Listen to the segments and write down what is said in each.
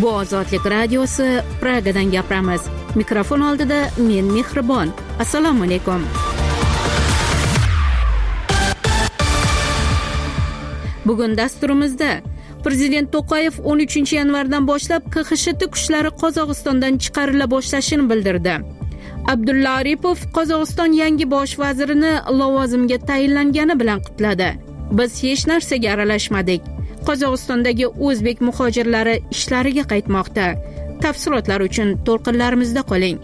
Bu Ozodlik radiosi, Pragadan gapiramiz. Mikrofon oldida men Mehribon. Assalomu alaykum. Bugun dasturimizda Prezident To'qayev 13-yanvardan boshlab KXSHT kuchlari Qozog'istondan chiqarila boshlashini bildirdi. Abdulla Aripov Qozog'iston yangi bosh vazirini lavozimga tayinlangani bilan qutladi. Biz hech narsaga aralashmadik. Qozog'istondagi o'zbek muhojirlari ishlariga qaytmoqda. Tafsilotlar uchun to'lqinlarimizda qoling.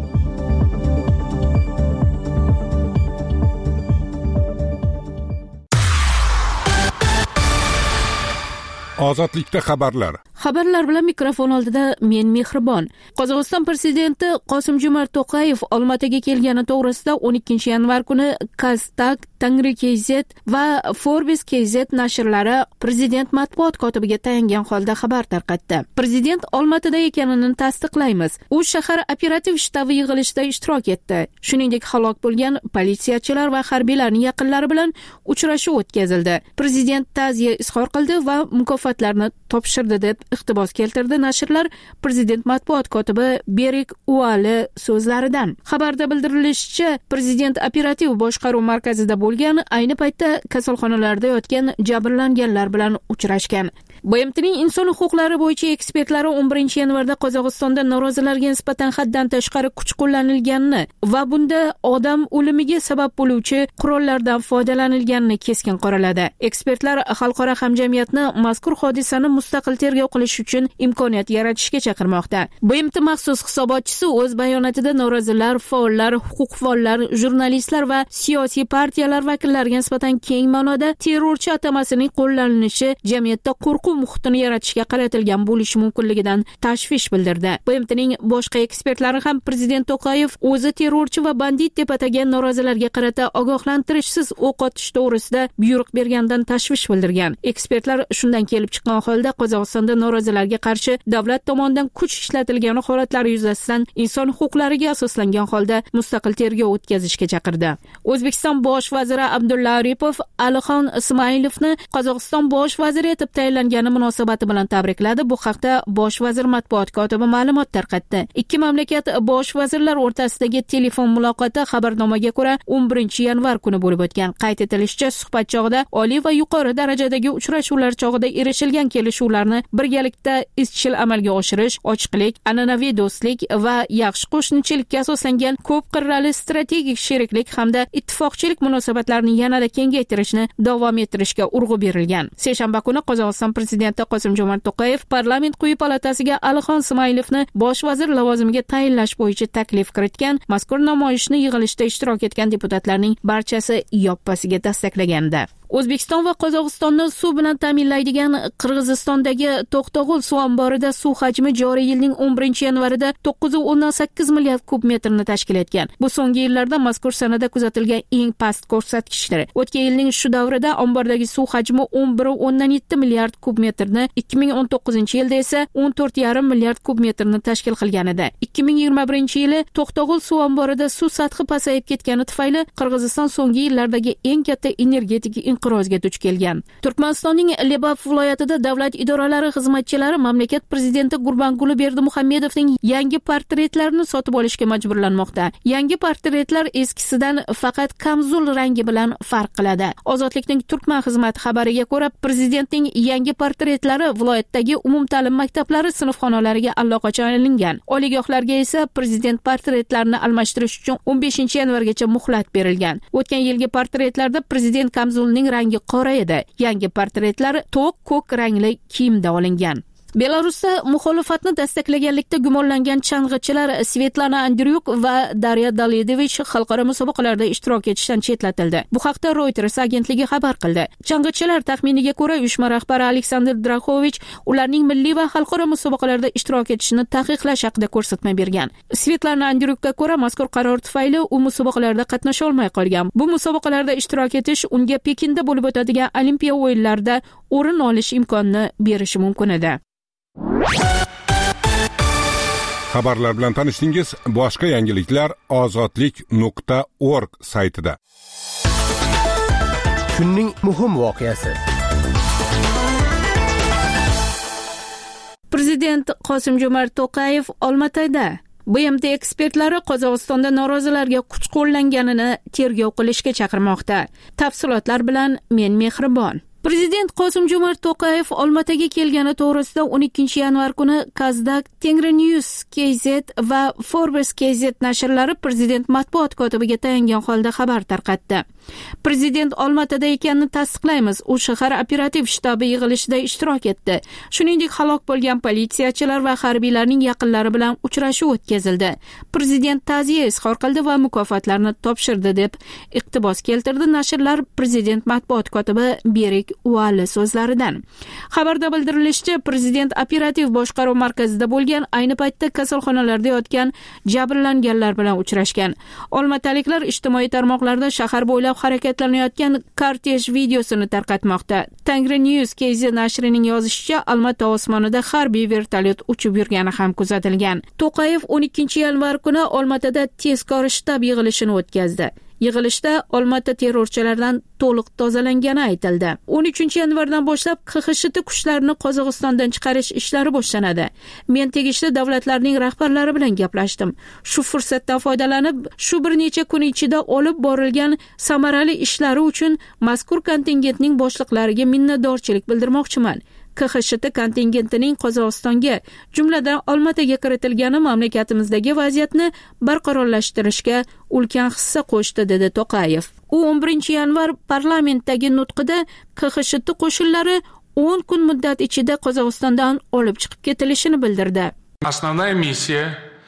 Ozodlikda xabarlar. Xabarlar bilan mikrofon oldida men Mehribon. Qozog'iston prezidenti Qosim-Jomart To'qayev Olmaotaga kelgani to'g'risida 12-yanvar kuni Kaztak, Tangri.kz va Forbes.kz nashrlari prezident matbuot kotibiga tayangan holda xabar tarqatdi. Prezident Olmaotada ekanini tasdiqlaymiz. U shahar operativ shtabi yig'ilishida ishtirok etdi. Shuningdek, halok bo'lgan politsiyachilar va harbiylarning yaqinlari bilan uchrashuv o'tkazildi. Prezident ta'ziya izhor qildi va mukofotlarni topshirdi deb iqtibos keltirdi nashrlar prezident matbuot kotibi Berik Uali so'zlaridan. Xabarda bildirilishicha, prezident operativ boshqaruv markazida bo'lgan, ayni paytda kasalxonalarda yotgan jabrlanganlar bilan uchrashgan. BMTning inson huquqlari bo'yicha ekspertlari 11-yanvarda Qozog'istonda norozilarga nisbatan haddan tashqari kuch qo'llanilganini va bunda odam o'limiga sabab bo'luvchi qurollardan foydalanilganini keskin qoraladi. Ekspertlar xalqaro hamjamiyatni mazkur hodisani mustaqil tergov qilish uchun imkoniyat yaratishga chaqirmoqda. BMT maxsus hisobotchisi o'z bayonotida norozilar, faollar, huquqvorlar, jurnalistlar va siyosiy partiyalar vakillariga nisbatan keng ma'noda terrorchi atamasining qo'llanilishi jamiyatda qo'rquv muhitini yaratishga qaratilgan bo'lishi mumkinligidan tashvish bildirdi. BMTning boshqa ekspertlari ham prezident To'qayev o'zi terrorchi va bandit deb atagan norozilarga qarata ogohlantirishsiz o'q otish to'g'risida buyruq bergandan tashvish bildirgan. Ekspertlar shundan kelib chiqqan holda Qozog'istonda norozilarga qarshi davlat tomonidan kuch ishlatilgani holatlari yuzasidan inson huquqlariga asoslangan holda mustaqil tergov o'tkazishga chaqirdi. O'zbekiston bosh vaziri Abdulla Aripov Alixon Ismoilovni Qozog'iston bosh vaziri etib tayinlangani munosabati bilan tabrikladi. Bu haqda bosh vazir matbuot kotibi ma'lumot tarqatdi. Ikki mamlakat bosh vazirlar o'rtasidagi telefon muloqoti xabarnomaga ko'ra 11-yanvar kuni bo'lib o'tgan. Qayd etilishicha, suhbat chog'ida oliy va yuqori darajadagi uchrashuvlar chog'ida erishilgan kelishuvlarni birgalikda izchil amalga oshirish, ochiqlik, an'anaviy do'stlik va yaxshi qo'shnichilikka asoslangan ko'p qirrali strategik sheriklik hamda ittifoqchilik munosabatlarini yanada kengaytirishni davom ettirishga urg'u berilgan. Seshanba kuni Qozog'iston prezidenti Qosim-Jomart To'qayev parlament quyi palatasiga Alixon Ismoilovni bosh vazir lavozimiga tayinlash bo'yicha taklif kiritgan. Mazkur namoyishni yig'ilishda ishtirok etgan deputatlarning barchasi yoppasiga dastaqlagandi. O'zbekiston va Qozog'istonni suv bilan ta'minlaydigan Qirg'izistondagi To'qtog'ul suv omborida suv hajmi joriy yilning 11-yanvarida 9.8 milliard kub metrni tashkil etgan. Bu so'nggi yillarda mazkur sanada kuzatilgan eng past ko'rsatkichdir. O'tgan yilning shu davrida ombordagi suv hajmi 11.7 milliard kub metrni, 2019-yilda esa 14.5 milliard kub metrni tashkil qilgan edi. 2021-yili To'qtog'ul suv omborida suv sathi pasayib ketgani tufayli Qirg'iziston so'nggi yillardagi eng katta energetik inqirozga duch kelgan. Turkmanistonning Lebap viloyatida davlat idoralari xizmatchilari mamlakat prezidenti Gurbanguli Berdimuhamedovning yangi portretlarini sotib olishga majburlanmoqda. Yangi portretlar eskisidan faqat kamzul rangi bilan farq qiladi. Ozodlikning Turkman xizmati xabariga ko'ra, prezidentning yangi portretlari viloyatdagi umumta'lim maktablari sinfxonalariga allaqachon olingan. Oliygohlarga esa prezident portretlarini almashtirish uchun 15-yanvargacha muhlat berilgan. O'tgan yilgi portretlarda prezident kamzulning rangi qora edi. Yangi portretlar to'q ko'k rangli kiyimda olingan. Belarusda muxolifatni dastaqlaganlikda gumonlangan chang'ichilar Svetlana Andryuk va Darya Daledovich xalqaro musobaqalarda ishtirok etishdan chetlatildi. Bu haqda Reuters agentligi xabar qildi. Chang'ichilar taxminiga ko'ra uyushma rahbari Aleksandr Draxovich ularning milliy va xalqaro musobaqalarda ishtirok etishini taqiqlash haqida ko'rsatma bergan. Svetlana Andryukka ko'ra mazkur qaror tufayli u musobaqalarda qatnasha olmay qolgan. Bu musobaqalarda ishtirok etish unga Pekinda bo'lib o'tadigan Olimpiya o'yinlarida o'rin olish imkonini berishi mumkin edi. Xabarlar bilan tanishdingiz. Boshqa yangiliklar ozodlik.org saytida. Kunning muhim voqeasi. Prezident Qosim-Jomart To'qayev Olmaotada BMT ekspertlari Qozog'istonda norozilarga kuch qo'llanganini tergov qilishga chaqirmoqda. Tafsilotlar bilan men Mehribon. Prezident Qosim-Jomart To'qayev Olmaotaga kelgani to'g'risida 12 yanvar kuni Kazdak, Tengrinews KZ va Forbes KZ nashrlari prezident matbuot kotibiga tayangan holda xabar tarqatdi. Prezident Olmaotada ekanini tasdiqlaymiz. U shahar operativ shtabi yig'ilishida ishtirok etdi. Shuningdek, halok bo'lgan politsiyachilar va harbiylarning yaqinlari bilan uchrashuv o'tkazildi. Prezident ta'ziya izhor qildi va mukofotlarni topshirdi deb iqtibos keltirdi nashrlar prezident matbuot kotibi Berik Uali so'zlaridan. Xabarda bildirilishicha, prezident operativ boshqaruv markazida bo'lgan, ayni paytda kasalxonalarda yotgan jabrlanganlar bilan uchrashgan. Olmaotaliklar ijtimoiy tarmoqlarda shahar bo'ylab harakatlanayotgan kortej videosini tarqatmoqda. Tengrinews KZ nashrining yozishicha, Olmaota osmonida harbiy vertolyot uchib yurgani ham kuzatilgan. To'qayev 12 yanvar kuni Olmaotada tezkor shtab yig'ilishini o'tkazdi. Yig'ilishda Olmaota terrorchilardan to'liq tozalangani aytildi. 13 yanvardan boshlab QXSHT kuchlarini Qozog'istondan chiqarish ishlari boshlanadi. Men tegishli davlatlarning rahbarlari bilan gaplashdim. Shu fursatdan foydalanib, shu bir necha kun ichida olib borilgan samarali ishlari uchun mazkur kontingentning boshliqlariga minnatdorchilik bildirmoqchiman. QXSHT kontingentining Qozog'istonga, jumladan Olmaotaga kiritilgani mamlakatimizdagi vaziyatni barqarorlashtirishga ulkan hissa qo'shdi, dedi To'qayev. U 11 yanvar parlamentdagi nutqida QXSHT qo'shinlari 10 kun muddat ichida Qozog'istondan olib chiqib ketilishini bildirdi. Основная missия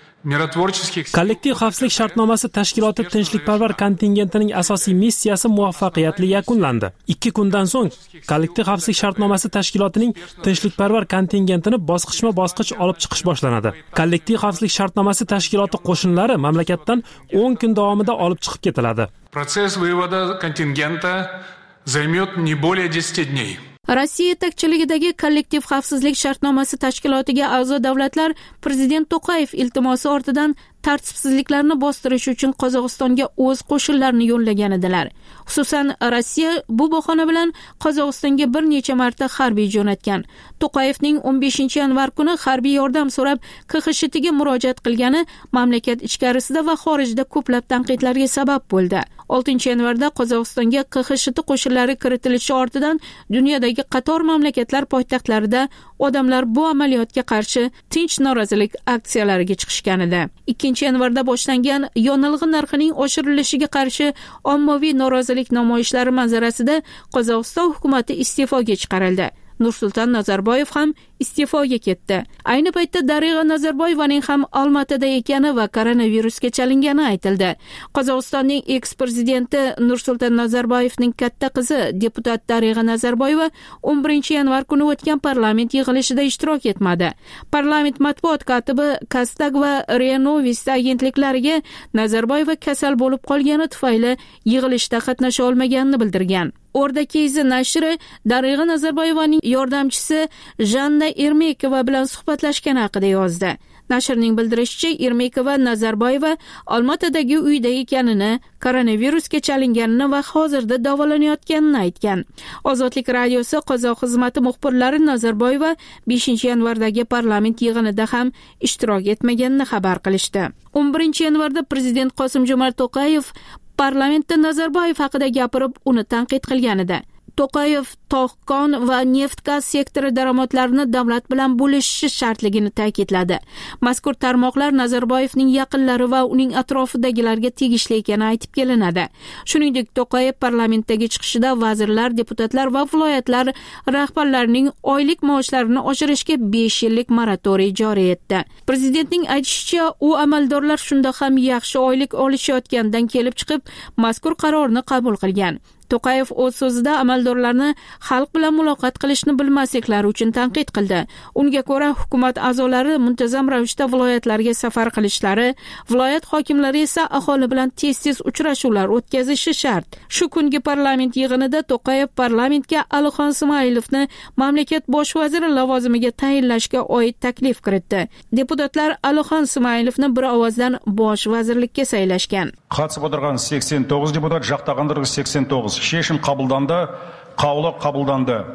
Kollektiv xavfsizlik shartnomasi tashkiloti tinchlikparvar kontingentining asosiy missiyasi muvaffaqiyatli yakunlandi. 2 kundan so'ng kollektiv xavfsizlik shartnomasi tashkilotining tinchlikparvar kontingentini bosqichma-bosqich olib chiqish boshlanadi. Kollektiv xavfsizlik shartnomasi tashkiloti qo'shinlari mamlakatdan 10 kun davomida olib chiqib ketiladi. Protsess вывода контингента займет не более 10 дней. Rossiya yetakchiligidagi kollektiv xavfsizlik shartnomasi tashkilotiga a'zo davlatlar prezident To'qayev iltimosi ortidan tartibsizliklarni bostirish uchun Qozog'istonga o'z qo'shinlarini yo'llagan edilar. Xususan, Rossiya bu bahona bilan Qozog'istonga bir necha marta harbiy jo'natgan. To'qayevning 15 yanvar kuni harbiy yordam so'rab QXSHTga murojaat qilgani mamlakat ichkarisida va xorijda ko'plab tanqidlarga sabab bo'ldi. 6 yanvarda Qozog'istonga QXSHT qo'shinlari kiritilishi ortidan dunyodagi qator mamlakatlar poytaxtlarida odamlar bu amaliyotga qarshi tinch norozilik aksiyalariga chiqishgan edi. 2 yanvarda boshlangan yonilg'i narxining oshirilishiga qarshi ommaviy norozilik namoyishlari manzarasida Qozog'iston hukumati iste'foga chiqarildi. Nursulton Nazarboyev ham iste'foga ketdi. Ayni paytda Darig'a Nazarboyevaning ham Olmaotada ekani va koronavirusga chalingani aytildi. Qozog'istonning eks-prezidenti Nursulton Nazarboyevning katta qizi deputat Darig'a Nazarboyeva 11 yanvar kuni o'tgan parlament yig'ilishida ishtirok etmadi. Parlament matbuot kotibi Kaztak va RIA Novosti agentliklariga Nazarboyeva kasal bo'lib qolgani tufayli yig'ilishda qatnasha olmaganini bildirgan. Orda KZ nashri Darig'a Nazarboyevaning yordamchisi Janna Ermekova bilan suhbatlashgani haqida yozdi. Nashrning bildirishicha, Ermekova Nazarboyeva Olmaotadagi uyda ekanini, koronavirusga chalinganini va hozirda davolanayotganini aytgan. Ozodlik radiosi qozoq xizmati muxbirlari Nazarboyeva 5 yanvardagi parlament yig'inida ham ishtirok etmaganini xabar qilishdi. 11 yanvarda prezident Qosim-Jomart To'qayev parlamentda Nazarboyev haqida gapirib, uni tanqid qilgan edi. To'qayev tog'-kon va neft-gaz sektori daromadlarini davlat bilan bo'lishishi shartligini ta'kidladi. Mazkur tarmoqlar Nazarboyevning yaqinlari va uning atrofidagilarga tegishli ekani aytib kelinadi. Shuningdek, To'qayev parlamentdagi chiqishida vazirlar, deputatlar va viloyatlar rahbarlarining oylik maoshlarini oshirishga 5 yillik moratoriy joriy etdi. Prezidentning aytishicha, u amaldorlar shunda ham yaxshi oylik olishayotgandan kelib chiqib, mazkur qarorni qabul qilgan. To'qayev o'z so'zida amaldorlarni xalq bilan muloqot qilishni bilmasliklari uchun tanqid qildi. Unga ko'ra, hukumat a'zolari muntazam ravishda viloyatlarga safar qilishlari, viloyat hokimlari esa aholi bilan tez-tez uchrashuvlar o'tkazishi shart. Shu kungi parlament yig'inida To'qayev parlamentga Alixon Ismoilovni mamlakat bosh vaziri lavozimiga tayinlashga oid taklif kiritdi. Deputatlar Alixon Ismoilovni bir ovozdan bosh vazirlikka saylashgan. Қатысып отырған 89 депутат, жақтағандар 89. Шешім қабылданды, қаулы қабылданды.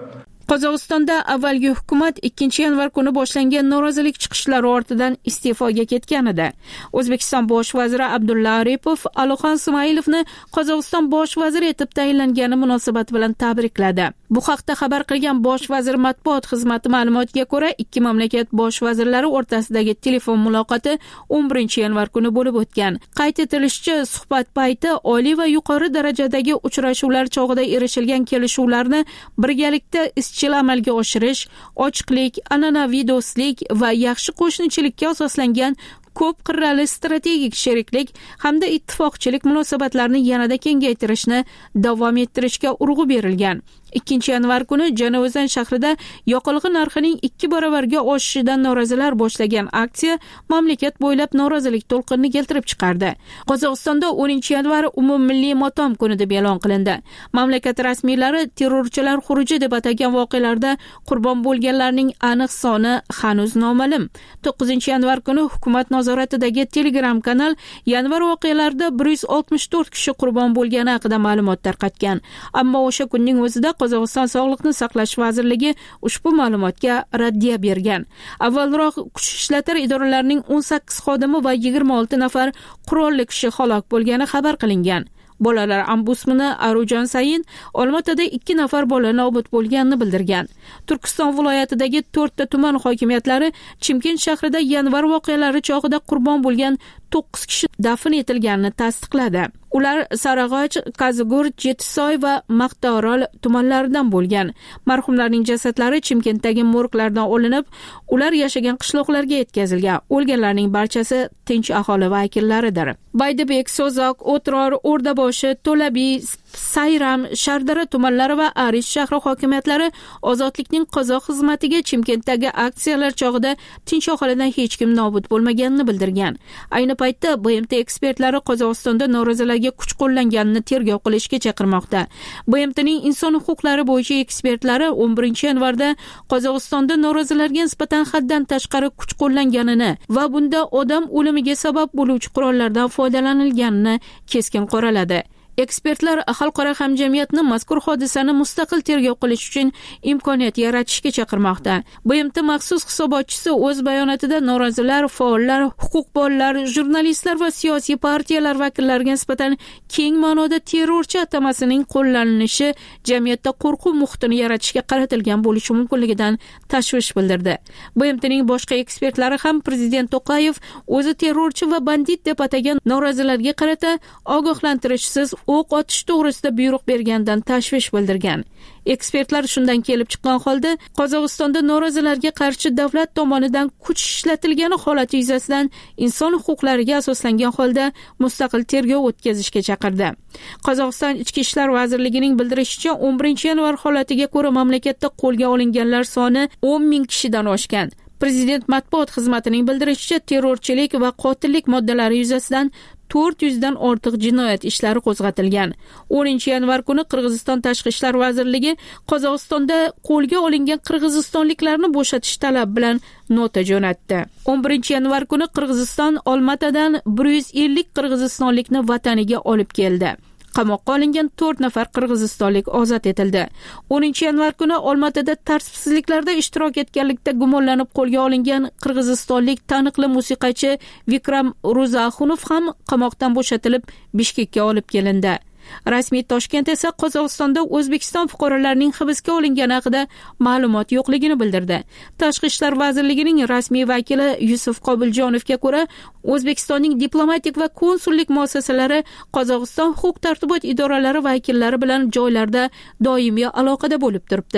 Qozog'istonda avvalgi hukumat 2-yanvar kuni boshlangan norozilik chiqishlari ortidan iste'foga ketgan edi. O'zbekiston bosh vaziri Abdulla Aripov Alixon Ismoilovni Qozog'iston bosh vaziri etib tayinlangani munosabati bilan tabrikladi. Bu haqda xabar qilgan bosh vazir matbuot xizmati ma'lumotiga ko'ra, ikki mamlakat bosh vazirlari o'rtasidagi telefon muloqoti 11-yanvar kuni bo'lib o'tgan. Qayd etilishicha, suhbat payti oliy va yuqori darajadagi uchrashuvlar chog'ida erishilgan kelishuvlarni birgalikda izchil amalga oshirish, ochiqlik, an'anaviy do'stlik va yaxshi qo'shnichilikka asoslangan ko'p qirrali strategik sheriklik hamda ittifoqchilik munosabatlarini yanada kengaytirishni davom ettirishga urg'u berilgan. 2-yanvar kuni Janavozan shahrida yoqilg'i narxining 2 barobarga oshishidan norozilar boshlagan aksiya mamlakat bo'ylab norozilik to'lqinini keltirib chiqardi. Qozog'istonda 10-yanvar umummilliy motam kuni deb e'lon qilindi. Mamlakat rasmiylari terrorchilar xuruji deb atagan voqealarda qurbon bo'lganlarning aniq soni hanuz noma'lum. 9-yanvar kuni hukumat nazoratidagi Telegram kanal yanvar voqealarida 164 kishi qurbon bo'lgani haqida ma'lumot tarqatgan. Ammo o'sha kunning o'zida Qozog'iston Sog'liqni saqlash vazirligi ushbu ma'lumotga raddiya bergan. Avvalroq kuch ishlatar idoralarining 18 xodimi va 26 nafar qurolli kishi halok bo'lgani xabar qilingan. Bolalar ombudsmani Arujon Sayin Olmaotada 2 nafar bola nobud bo'lganini bildirgan. Turkiston viloyatidagi 4 ta tuman hokimiyatlari Chimkent shahrida yanvar voqealari chog'ida qurbon bo'lgan 9 kishi dafn etilganini tasdiqladi. Ular Sarag'och, Qazig'ur, Jetisoy va Maqtaorol tumanlaridan bo'lgan. Marhumlarning jasadlari Chimkentdagi morglardan olinib, ular yashagan qishloqlarga yetkazilgan. O'lganlarning barchasi tinch aholi vakillaridir. Baydabek, So'zoq, O'tror, O'rdaboshi, To'labiy, Sayram, Shardara tumanlari va Arish shahri hokimiyatlari ozodlikning qozoq xizmatiga Chimkentdagi aksiyalar chog'ida tinch aholidan hech kim nobud bo'lmaganini bildirgan. Ayni paytda BMT ekspertlari Qozog'istonda norozilarga kuch qo'llanganini tergov qilishga chaqirmoqda. BMTning inson huquqlari bo'yicha ekspertlari 11-yanvarda Qozog'istonda norozilarga nisbatan haddan tashqari kuch qo'llanganini va bunda odam o'limiga sabab bo'luvchi qurollardan foydalanilganini keskin qoraladi. Ekspertlar xalqaro hamjamiyatni mazkur hodisani mustaqil tergov qilish uchun imkoniyat yaratishga chaqirmoqda. BMT maxsus hisobotchisi o'z bayonotida norozilar, faollar, huquqbonlar, jurnalistlar va siyosiy partiyalar vakillariga nisbatan keng ma'noda terrorchi atamasining qo'llanilishi jamiyatda qo'rquv muhitini yaratishga qaratilgan bo'lishi mumkinligidan tashvish bildirdi. BMTning boshqa ekspertlari ham prezident To'qayev o'zi terrorchi va bandit deb atagan norozilarga qarata ogohlantirishsiz o'q otish to'g'risida buyruq bergandan tashvish bildirgan. Ekspertlar shundan kelib chiqqan holda Qozog'istonda norozilarga qarshi davlat tomonidan kuch ishlatilgani holati yuzasidan inson huquqlariga asoslangan holda mustaqil tergov o'tkazishga chaqirdi. Qozog'iston Ichki ishlar vazirligining bildirishicha, 11-yanvar holatiga ko'ra mamlakatda qo'lga olinganlar soni 10 ming kishidan oshgan. Prezident matbuot xizmatining bildirishicha, terrorchilik va qotillik moddalari yuzasidan 400 dan ortiq jinoyat ishlari qo'zg'atilgan. 10-yanvar kuni Qirg'iziston Tashqi ishlar vazirligi Qozog'istonda qo'lga olingan qirg'izistonliklarni bo'shatish talabi bilan nota jo'natdi. 11-yanvar kuni Qirg'iziston Olmaotadan 150 qirg'izistonlikni vataniga olib keldi. Qamoqqa olingan 4 nafar qirg'izistonlik ozod etildi. 10-yanvar kuni Olmaotada tartibsizliklarda ishtirok etganlikda gumonlanib qo'lga olingan qirg'izistonlik taniqli musiqachi Vikram Ruzaxunov ham qamoqdan bo'shatilib Bishkekka olib kelindi. Rasmiy Toshkent esa Qozog'istonda O'zbekiston fuqarolarining hibsga olingani haqida ma'lumot yo'qligini bildirdi. Tashqi ishlar vazirligining rasmiy vakili Yusuf Qobiljonovga ko'ra, O'zbekistonning diplomatik va konsullik muassasalari Qozog'iston huquq-tartibot idoralari vakillari bilan joylarda doimiy aloqada bo'lib turibdi.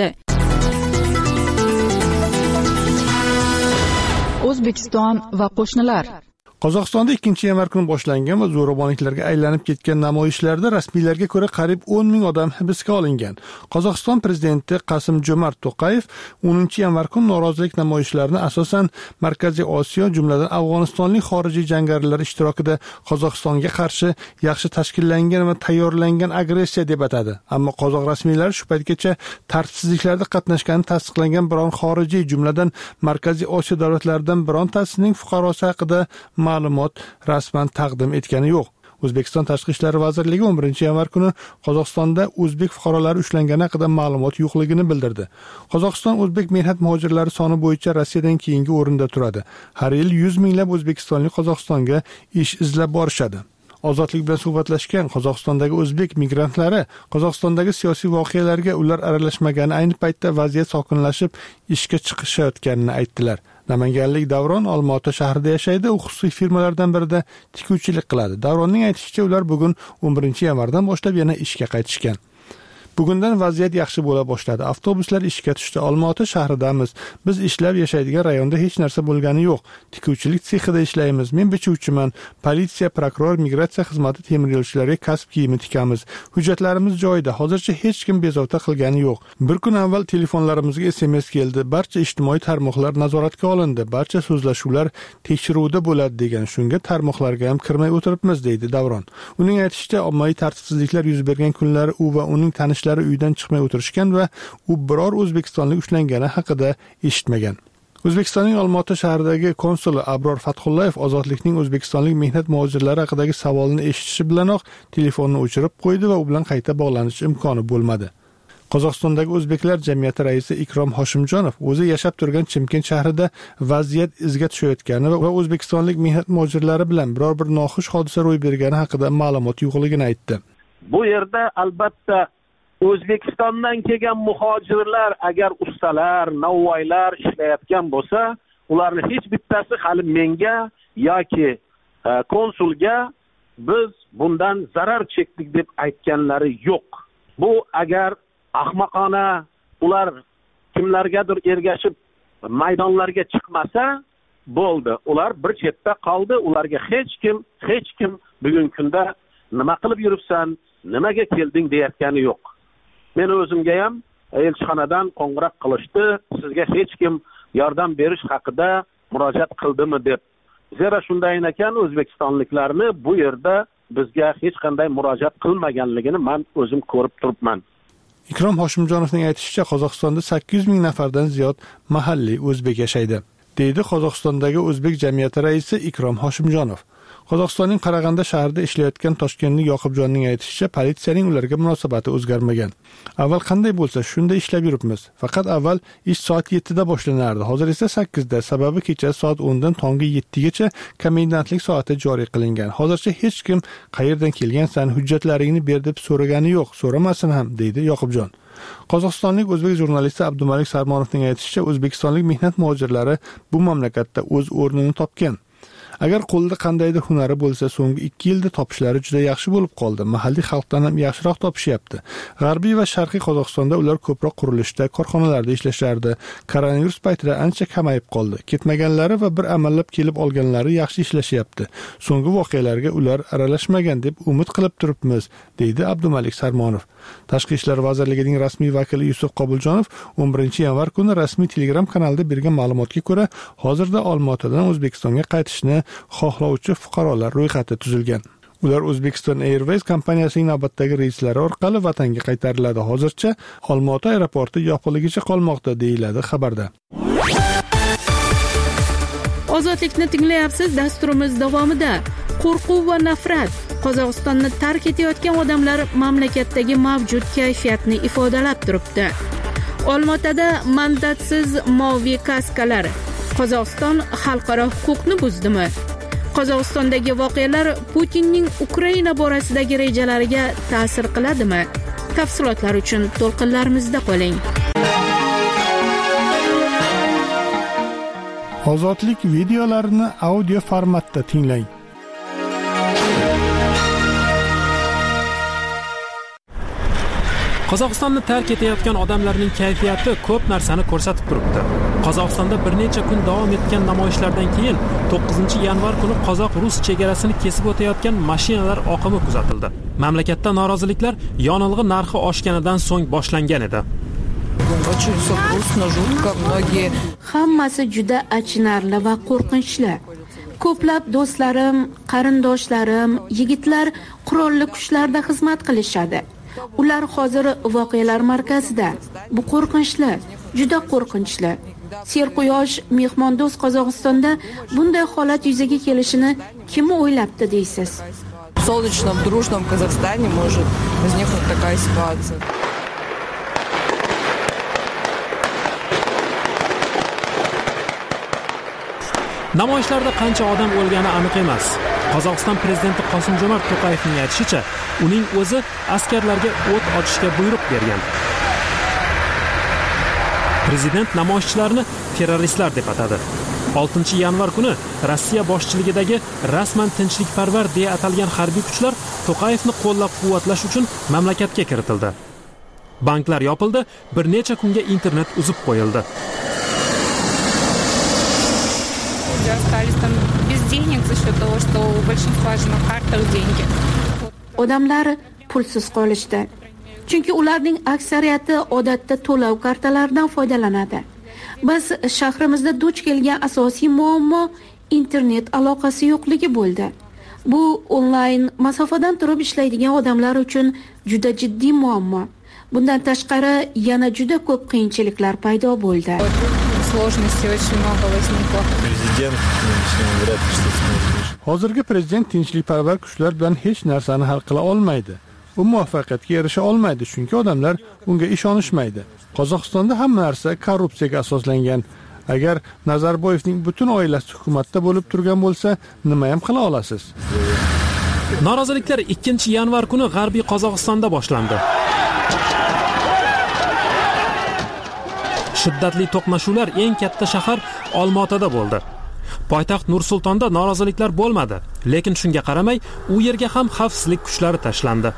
O'zbekiston va qo'shnilar. Qozog'istonda 2-yanvar kuni boshlangan va zo'ravonliklarga aylanib ketgan namoyishlarda rasmiylarga ko'ra qariyb 10 ming odam hibsga olingan. Qozog'iston prezidenti Qosim-Jo'mart To'qayev 10-yanvar kuni norozilik namoyishlarini asosan Markaziy Osiyo, jumladan Afg'onistonlik xorijiy jangarilar ishtirokida Qozog'istonga qarshi yaxshi tashkillangan va tayyorlangan agressiya deb atadi. Ammo qozoq rasmiylari shu paytgacha tartibsizliklarda qatnashgani tasdiqlangan biron xorijiy, jumladan Markaziy Osiyo davlatlaridan birontasining fuqarosi haqida ma'lumot rasman taqdim etgani yo'q. O'zbekiston Tashqi ishlar vazirligi 11-yanvar kuni Qozog'istonda o'zbek fuqarolari ushlangani haqida ma'lumot yo'qligini bildirdi. Qozog'iston o'zbek mehnat muhojirlari soni bo'yicha Rossiyadan keyingi o'rinda turadi. Har yil 100 minglab o'zbekistonlik Qozog'istonga ish izlab borishadi. Ozodlik bilan suhbatlashgan Qozog'istondagi o'zbek migrantlari Qozog'istondagi siyosiy voqealarga ular aralashmagani, ayni paytda vaziyat sokinlashib, ishga chiqishayotganini aytdilar. Namanganlik Davron Olmaota shahrida yashaydi, u xususiy firmalardan birida tikuvchilik qiladi. Davronning aytishicha, ular bugun 11-yanvardan boshlab yana ishga qaytishgan. Bugundan vaziyat yaxshi bo'la boshladi. Avtobuslar ishga tushdi. Olmaota shahridamiz. Biz ishlab yashaydigan rayonda hech narsa bo'lgani yo'q. Tikuvchilik sexida ishlaymiz. Men bichuvchiman. Politsiya, prokuror, migratsiya xizmati temir yo'lchilarga kasb kiyimi tikamiz. Hujjatlarimiz joyida. Hozircha hech kim bezovta qilgani yo'q. Bir kun avval telefonlarimizga SMS keldi. Barcha ijtimoiy tarmoqlar nazoratga olindi. Barcha so'zlashuvlar tekshiruvda bo'ladi degan. Shunga tarmoqlarga ham kirmay o'tiribmiz, deydi Davron. Uning aytishicha, ommaviy tartibsizliklar yuz bergan kunlari u va uning tanishlari uydan chiqmay o'tirishgan va u biror o'zbekistonlik ushlangani haqida eshitmagan. O'zbekistonning Olmaota shahridagi konsuli Abror Fathullayev ozodlikning o'zbekistonlik mehnat muhojirlari haqidagi savolini eshitishi bilanoq telefonni o'chirib qo'ydi va u bilan qayta bog'lanish imkoni bo'lmadi. Qozog'istondagi o'zbeklar jamiyati raisi Ikrom Hoshimjonov o'zi yashab turgan Chimkent shahrida vaziyat izga tushayotgani va o'zbekistonlik mehnat muhojirlari bilan biror bir noxush hodisa ro'y bergani haqida ma'lumot yo'qligini aytdi. Bu yerda albatta O'zbekistondan kelgan muhojirlar agar ustalar, novvoylar ishlayotgan bo'lsa, ularning hech bittasi hali menga yoki konsulga biz bundan zarar chekdik deb aytganlari yo'q. Bu agar ahmoqona ular kimlargadir ergashib maydonlarga chiqmasa bo'ldi. Ular bir chetda qoldi. Ularga hech kim bugungi kunda nima qilib yuribsan, nimaga kelding deyotgani yo'q. Men o'zimga ham elchixonadan qo'ng'iroq qilishdi, sizga hech kim yordam berish haqida murojaat qildimi deb. Zero shunday ekan, o'zbekistonliklarni bu yerda bizga hech qanday murojaat qilmaganligini men o'zim ko'rib turibman. Ikrom Hoshimjonovning aytishicha, Qozog'istonda 800 ming nafardan ziyod mahalliy o'zbek yashaydi, deydi Qozog'istondagi o'zbek jamiyati raisi Ikrom Hoshimjonov. Qozog'istonning Qarag'anda shahrida ishlayotgan toshkentlik Yoqubjonning aytishicha, politsiyaning ularga munosabati o'zgarmagan. Avval qanday bo'lsa, shunda ishlab yuribmiz. Faqat avval ish soat 7 da boshlanardi. Hozir esa 8 da. Sababi kecha soat 10 dan tongi 7 gacha komendantlik soati joriy qilingan. Hozircha hech kim qayerdan kelgansan, hujjatlaringni ber deb so'ragani yo'q, so'ramasin ham, deydi Yoqubjon. Qozog'istonlik o'zbek jurnalisti Abdumalik Sarmonovning aytishicha, o'zbekistonlik mehnat muhojirlari bu mamlakatda o'z o'rnini topgan. Agar qo'lda qandaydir hunari bo'lsa, so'nggi 2 yilda topishlari juda yaxshi bo'lib qoldi. Mahalliy xalqdan ham yaxshiroq topishyapti. G'arbiy va sharqiy Qozog'istonda ular ko'proq qurilishda, korxonalarda ishlashardi. Koronavirus paytida ancha kamayib qoldi. Ketmaganlari va bir amallab kelib olganlari yaxshi ishlashyapti. So'nggi voqealarga ular aralashmagan deb umid qilib turibmiz, deydi Abdumalik Sarmonov. Tashqi ishlar vazirligining rasmiy vakili Yusuf Qobuljonov 11-yanvar kuni rasmiy Telegram kanalida bergan ma'lumotga ko'ra, hozirda Olmaotadan O'zbekistonga qaytishni xohlovchi fuqarolar ro'yxati tuzilgan. Ular Uzbekistan Airways kompaniyasining navbatdagi reyslari orqali vatanga qaytariladi. Hozircha Olmaota aeroporti yopiqligicha qolmoqda, deyiladi xabarda. Ozodlikni tinglayapsiz. Dasturimiz davomida qo'rquv va nafrat, Qozog'istonni tark etayotgan odamlar mamlakatdagi mavjud kayfiyatni ifodalab turibdi. Olmaotada mandatsiz moviy kaskalar. Qozog'iston xalqaro huquqni buzdimi? Qozog'istondagi voqealar Putinning Ukraina borasidagi rejalariga ta'sir qiladimi? Tafsilotlar uchun to'lqinlarimizda qoling. Ozodlik videolarini audio formatda tinglang. Qozog'istonni tark etayotgan odamlarning kayfiyati ko'p narsani ko'rsatib turibdi. Qozog'istonda bir necha kun davom etgan namoyishlardan keyin 9-yanvar kuni qozoq-rus chegarasini kesib o'tayotgan mashinalar oqimi kuzatildi. Mamlakatda noroziliklar yonilg'i narxi oshganidan so'ng boshlangan edi. Hammasi juda achinarli va qo'rqinchli. Ko'plab do'stlarim, qarindoshlarim, yigitlar qurolli kuchlarda xizmat qilishadi. Ular hozir voqealar markazida. Bu qo'rqinchli, juda qo'rqinchli. Serquyosh mehmondo'st Qozog'istonda bunday holat yuzaga kelishini kim o'ylabdi deysiz? солнечном, дружном Казахстане может возникнуть такая ситуация. Namoyishlarda qancha odam o'lgani aniq emas. Qozog'iston prezidenti Qosim-Jomart To'qayevning aytishicha, uning o'zi askarlarga o't ochishga buyruq bergan. Prezident namoyishchilarni terroristlar deb atadi. 6-yanvar kuni Rossiya boshchiligidagi rasman tinchlikparvar deya atalgan harbiy kuchlar To'qayevni qo'llab-quvvatlash uchun mamlakatga kiritildi. Banklar yopildi, bir necha kunga internet uzib qo'yildi. Остались там без денег за счет того, что у большинства же на картах деньги. Odamlar pulsiz qolishdi. Chunki ularning aksariyati odatda to'lov kartalaridan foydalanadi. Biz shahrimizda duch kelgan asosiy muammo internet aloqasi yo'qligi bo'ldi. Bu onlayn masofadan turib ishlaydigan odamlar uchun juda jiddiy muammo. Bundan tashqari yana juda ko'p qiyinchiliklar paydo bo'ldi. Hozirgi prezident tinchlikparvar kuchlar bilan hech narsani hal qila olmaydi. U muvaffaqiyatga erisha olmaydi, chunki odamlar unga ishonishmaydi. Qozog'istonda hamma narsa korrupsiyaga asoslangan. Agar Nazarboyevning butun oilasi hukumatda bo'lib turgan bo'lsa, nima ham qila olasiz? Noroziliklar 2-yanvar kuni G'arbiy Qozog'istonda boshlandi. Shiddatli to'qnashuvlar eng katta shahar Olmaotada bo'ldi. Poytaxt Nur-Sultonda noroziliklar bo'lmadi, lekin shunga qaramay, u yerga ham xavfsizlik kuchlari tashlandi.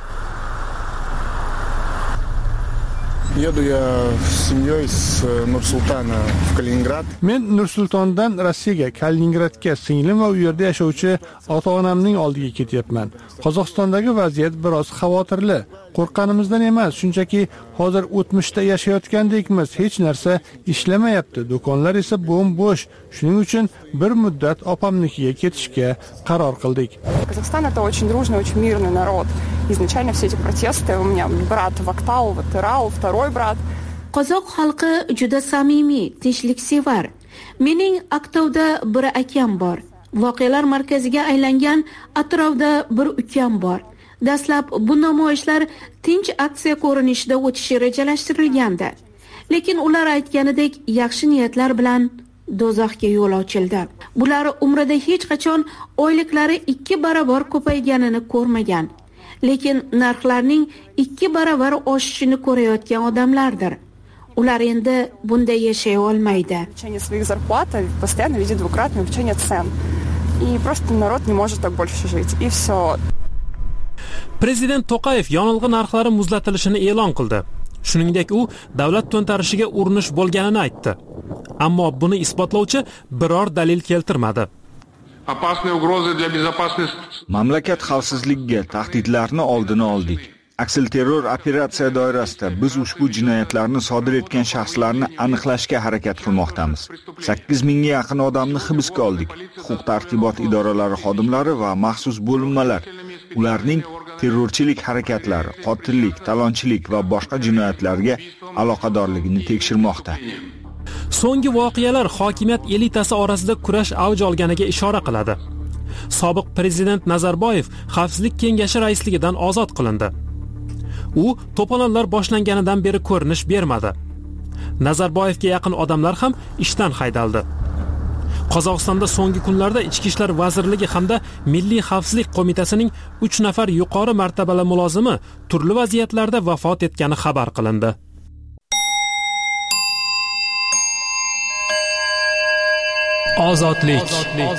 Еду я с семьей с Нур-Султана в Калининград. Men Nur-Sultondan Rossiyaga, Kaliningradga singlim va u yerda yashovchi ota-onamning oldiga ketyapman. Qozog'istondagi vaziyat biroz xavotirli. Qo'rqqanimizdan emas, shunchaki hozir o'tmishda yashayotgandekmiz, hech narsa ishlamayapti, do'konlar esa bo'm-bo'sh. Shuning uchun bir muddat opamnikiga ketishga qaror qildik. Казахстан это очень дружный, очень мирный народ. Изначально все эти протесты, у меня брат в Актау, в Атырау, второй брат. Qozoq xalqi juda samimiy, tinchliksevar. Mening Aktauda bir akam bor. Voqealar markaziga aylangan Atrovda bir ukam bor. Dastlab bu namoyishlar tinch aksiya ko'rinishida o'tishi rejalashtirilgandi. Lekin ular aytganidek yaxshi niyatlar bilan do'zaxga yo'l ochildi. Bular umrida hech qachon oyliklari 2 barobar ko'payganini ko'rmagan. Lekin narxlarning 2 barobar oshishini ko'rayotgan odamlardir. Ular endi bunday yashay olmaydi. Увеличение своих зарплат постоянно видит двукратное увеличение цен. И просто народ не может так больше жить. И все. Prezident To'qayev yonilg'i narxlari muzlatilishini e'lon qildi. Shuningdek, u davlat to'ntarishiga urinish bo'lganini aytdi. Ammo buni isbotlovchi biror dalil keltirmadi. Mamlakat xavfsizligiga tahdidlarni oldini oldik. Aksilterror operatsiya doirasida biz ushbu jinoyatlarni sodir etgan shaxslarni aniqlashga harakat qilmoqdamiz. 8000 ga yaqin odamni hibsga oldik. Huquq-tartibot idoralari xodimlari va maxsus bo'linmalar ularning terrorchilik harakatlari, qotillik, talonchilik va boshqa jinoyatlarga aloqadorligini tekshirmoqda. So'nggi voqealar hokimiyat elitasi orasida kurash avj olganiga ishora qiladi. Sobiq prezident Nazarboyev Xavfsizlik kengashi raisligidan ozod qilindi. U to'polonlar boshlanganidan beri ko'rinish bermadi. Nazarboyevga yaqin odamlar ham ishdan haydaldi. Qozog'istonda so'nggi kunlarda Ichki ishlar vazirligi hamda Milliy xavfsizlik qo'mitasining 3 nafar yuqori martabali mulozimi turli vaziyatlarda vafot etgani xabar qilindi. Ozodlik.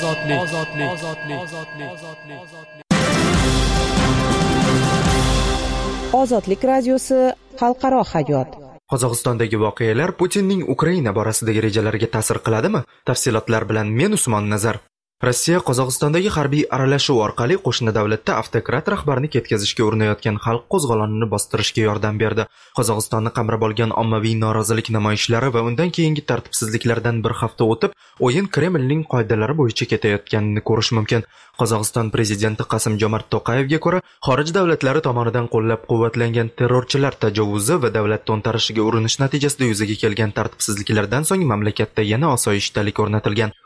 Ozodlik radiosi xalqaro hayot. Qozog'istondagi voqealar Putinning Ukraina borasidagi rejalariga ta'sir qiladimi? Tafsilotlar bilan men Usmon Nazar. Rossiya Qozog'istondagi harbiy aralashuv orqali qo'shni davlatda avtokrat rahbarni ketkazishga urinayotgan xalq qo'zg'olonini bostirishga yordam berdi. Qozog'istonni qamrab olgan ommaviy norozilik namoyishlari va undan keyingi tartibsizliklardan bir hafta o'tib, o'yin Kremlning qoidalari bo'yicha ketayotganini ko'rish mumkin. Qozog'iston prezidenti Qosim-Jomart To'qayevga ko'ra, xorij davlatlari tomonidan qo'llab-quvvatlangan terrorchilar tajovuzi va davlat to'ntarishiga urinish natijasida yuzaga kelgan tartibsizliklardan so'ng mamlakatda yana osoyishtalik o'rnatilgan.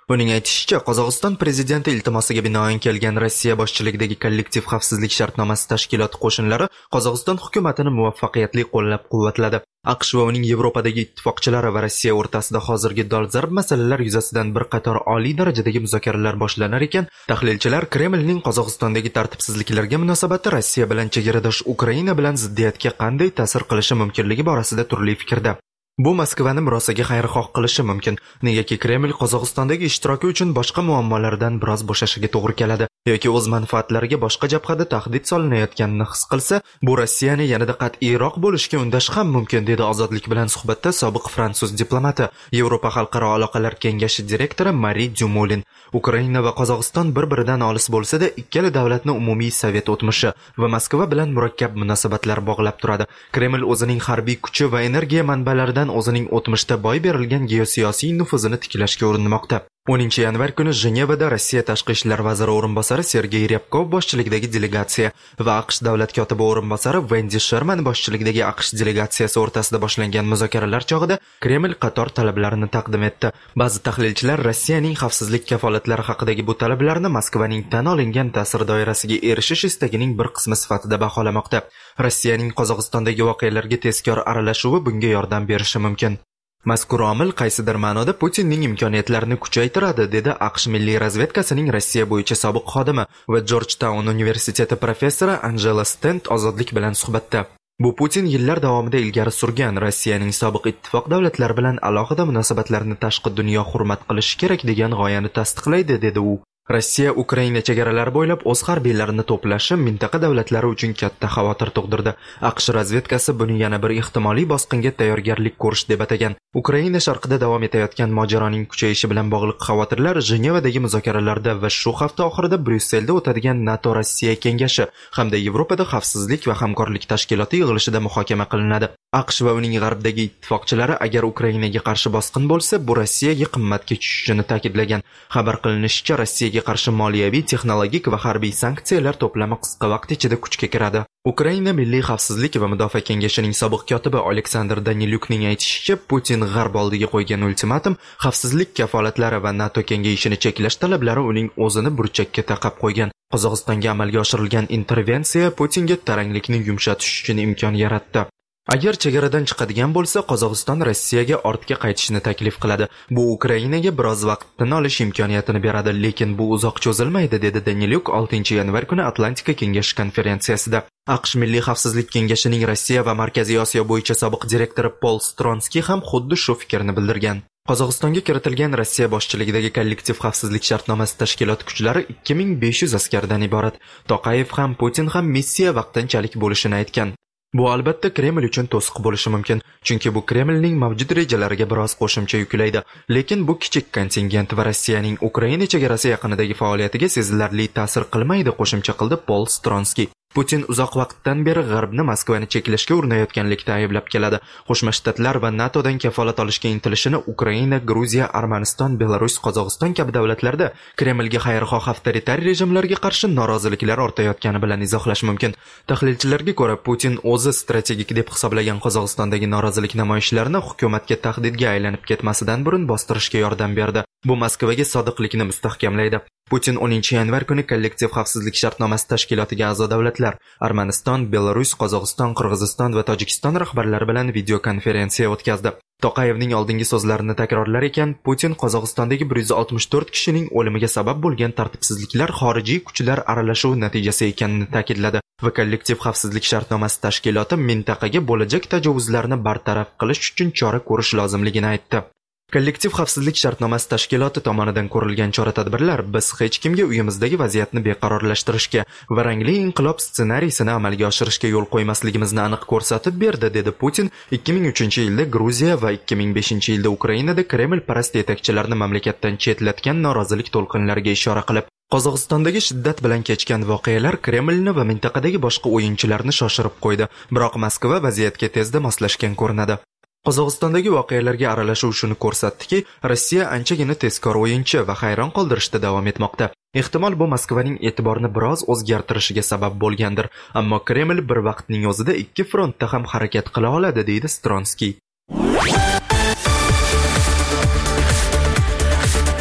Uning aytishicha, Qozog'iston prezidenti iltimosiga binoan kelgan Rossiya boshchiligidagi kollektiv xavfsizlik shartnomasi tashkiloti qo'shinlari Qozog'iston hukumatini muvaffaqiyatli qo'llab-quvvatladi. AQSh va uning Yevropadagi ittifoqchilari va Rossiya o'rtasida hozirgi dolzarb masalalar yuzasidan bir qator oliy darajadagi muzokaralar boshlanar ekan, tahlilchilar Kremlning Qozog'istondagi tartibsizliklarga munosabati Rossiya bilan chegaradosh Ukraina bilan ziddiyatga qanday ta'sir qilishi mumkinligi borasida turli fikrda. Bu Moskvani murosaga xayrixoh qilishi mumkin, negaki Kreml Qozog'istondagi ishtiroki uchun boshqa muammolardan biroz bo'shashiga to'g'ri keladi yoki o'z manfaatlariga boshqa jabhada tahdid solinayotganini his qilsa, bu Rossiyani yanada qat'iyroq bo'lishga undashi ham mumkin, dedi Ozodlik bilan suhbatda sobiq fransuz diplomati, Yevropa xalqaro aloqalar kengashi direktori Marie Dumolin. Ukraina va Qozog'iston bir-biridan olis bo'lsa-da, ikkala davlatni umumiy sovet o'tmishi va Moskva bilan murakkab munosabatlar bog'lab turadi. Kreml o'zining harbiy kuchi va energiya manbalaridan o'zining o'tmishda boy berilgan geosiyosiy nufuzini tiklashga urinmoqda. 10 yanvar kuni Jenevada Rossiya tashqi ishlar vaziri o'rinbosari Sergey Ryabkov boshchiligidagi delegatsiya va AQSh davlat kotibi o'rinbosari Wendy Sherman boshchiligidagi AQSh delegatsiyasi o'rtasida boshlangan muzokaralar chog'ida Kreml qator talablarini taqdim etdi. Ba'zi tahlilchilar Rossiyaning xavfsizlik kafolatlari haqidagi bu talablarni Moskvaning tan olingan ta'sir doirasiga erishish istagining bir qismi sifatida baholamoqda. Rossiyaning Qozog'istondagi voqealarga tezkor aralashuvi bunga yordam berishi mumkin. Mazkur omil qaysidir ma'noda Putinning imkoniyatlarini kuchaytiradi, dedi AQSh milliy razvedkasining Rossiya bo'yicha sobiq xodimi va Georgetown universiteti professori Angela Stent Ozodlik bilan suhbatda. Bu Putin yillar davomida ilgari surgan Rossiyaning sobiq ittifoq davlatlari bilan alohida munosabatlarni tashqi dunyo hurmat qilishi kerak degan g'oyani tasdiqlaydi, dedi u. Rossiya Ukraina chegaralari bo'ylab o'z harbiylarini to'plashi mintaqa davlatlari uchun katta xavotir tug'dirdi. AQSh razvedkasi buni yana bir ehtimoliy bosqinga tayyorgarlik ko'rish deb atagan. Ukraina sharqida davom etayotgan mojaroning kuchayishi bilan bog'liq xavotirlar Jenevadagi muzokaralarda va shu hafta oxirida Bryusselda o'tadigan NATO-Rossiya kengashi hamda Yevropada xavfsizlik va hamkorlik tashkiloti yig'ilishida muhokama qilinadi. AQSh va uning g'arbdagi ittifoqchilari agar Ukrainaga qarshi bosqin bo'lsa, bu Rossiyaga qimmatga tushishini ta'kidlagan. Xabar qilinishicha, Rossiyaga qarshi moliyaviy, texnologik va harbiy sanksiyalar to'plami qisqa vaqt ichida kuchga kiradi. Ukraina Milliy xavfsizlik va mudofaa kengashining sobiq kotibi Aleksandr Danilyukning aytishicha, Putin g'arb oldiga qo'ygan ultimatum, xavfsizlik kafolatlari va NATO kengayishini cheklash talablari uning o'zini burchakka taqab qo'ygan. Qozog'istonga amalga oshirilgan intervensiya Putinga taranglikni yumshatish uchun imkon yaratdi. Agar chegaradan chiqadigan bo'lsa, Qozog'iston Rossiyaga ortga qaytishni taklif qiladi. Bu Ukrainaga biroz vaqtni olish imkoniyatini beradi, lekin bu uzoq cho'zilmaydi, dedi Danilyuk 6 yanvar kuni Atlantika kengashi konferensiyasida. AQSh Milliy xavfsizlik kengashining Rossiya va Markaziy Osiyo bo'yicha sobiq direktori Paul Stronsky ham xuddi shu fikrni bildirgan. Qozog'istonga kiritilgan Rossiya boshchiligidagi kollektiv xavfsizlik shartnomasi tashkiloti kuchlari 2500 askardan iborat. Toqayev ham Putin ham missiya vaqtinchalik bo'lishini aytgan. Bu albatta Kreml uchun to'siq bo'lishi mumkin, chunki bu Kremlning mavjud rejalariga biroz qo'shimcha yuklaydi. Lekin bu kichik kontingent va Rossiyaning Ukraina chegarasi yaqinidagi faoliyatiga sezilarli ta'sir qilmaydi, qo'shimcha qildi Paul Stronsky. Putin uzoq vaqtdan beri G'arbni Moskvani cheklashga urinayotganlikda ayblab keladi. Qo'shma Shtatlar va NATOdan kafolat olishga intilishini Ukraina, Gruziya, Armaniston, Belarus, Qozog'iston kabi davlatlarda Kremlga xayrixoh avtoritar rejimlarga qarshi noroziliklar ortayotgani bilan izohlash mumkin. Tahlilchilarga ko'ra, Putin o'zi strategik deb hisoblagan Qozog'istondagi norozilik namoyishlarini hukumatga tahdidga aylanib ketmasidan burun bostirishga yordam berdi. Bu Moskvaga sodiqlikni mustahkamlaydi. Putin 10 yanvar kuni kollektiv xavfsizlik shartnomasi tashkilotiga a'zo davlatlar Armaniston, Belarus, Qozog'iston, Qirg'iziston va Tojikiston rahbarlari bilan video konferensiya o'tkazdi. Toqayevning oldingi so'zlarini takrorlar ekan, Putin Qozog'istondagi 164 kishining o'limiga sabab bo'lgan tartibsizliklar xorijiy kuchlar aralashuvi natijasi ekanini ta'kidladi va kollektiv xavfsizlik shartnomasi tashkiloti mintaqaga bo'lajak tajovuzlarni bartaraf qilish uchun chora ko'rish lozimligini aytdi. Kollektiv xavfsizlik shartnomasi tashkiloti tomonidan ko'rilgan chora-tadbirlar biz hech kimga uyimizdagi vaziyatni beqarorlashtirishga va rangli inqilob ssenariysini amalga oshirishga yo'l qo'ymasligimizni aniq ko'rsatib berdi, dedi Putin 2003-yilda Gruziya va 2005-yilda Ukrainada Kreml parast yetakchilarni mamlakatdan chetlatgan norozilik to'lqinlariga ishora qilib. Qozog'istondagi shiddat bilan kechgan voqealar Kremlni va mintaqadagi boshqa o'yinchilarni shoshirib qo'ydi, biroq Moskva vaziyatga tezda moslashgan ko'rinadi. Qozog'istondagi voqealarga aralashuv shuni ko'rsatdiki, Rossiya anchagina tezkor o'yinchi va hayron qoldirishda davom etmoqda. Ehtimol bu Moskvaning e'tiborini biroz o'zgartirishiga sabab bo'lgandir, ammo Kreml bir vaqtning o'zida ikki frontda ham harakat qila oladi, deydi Stronsky.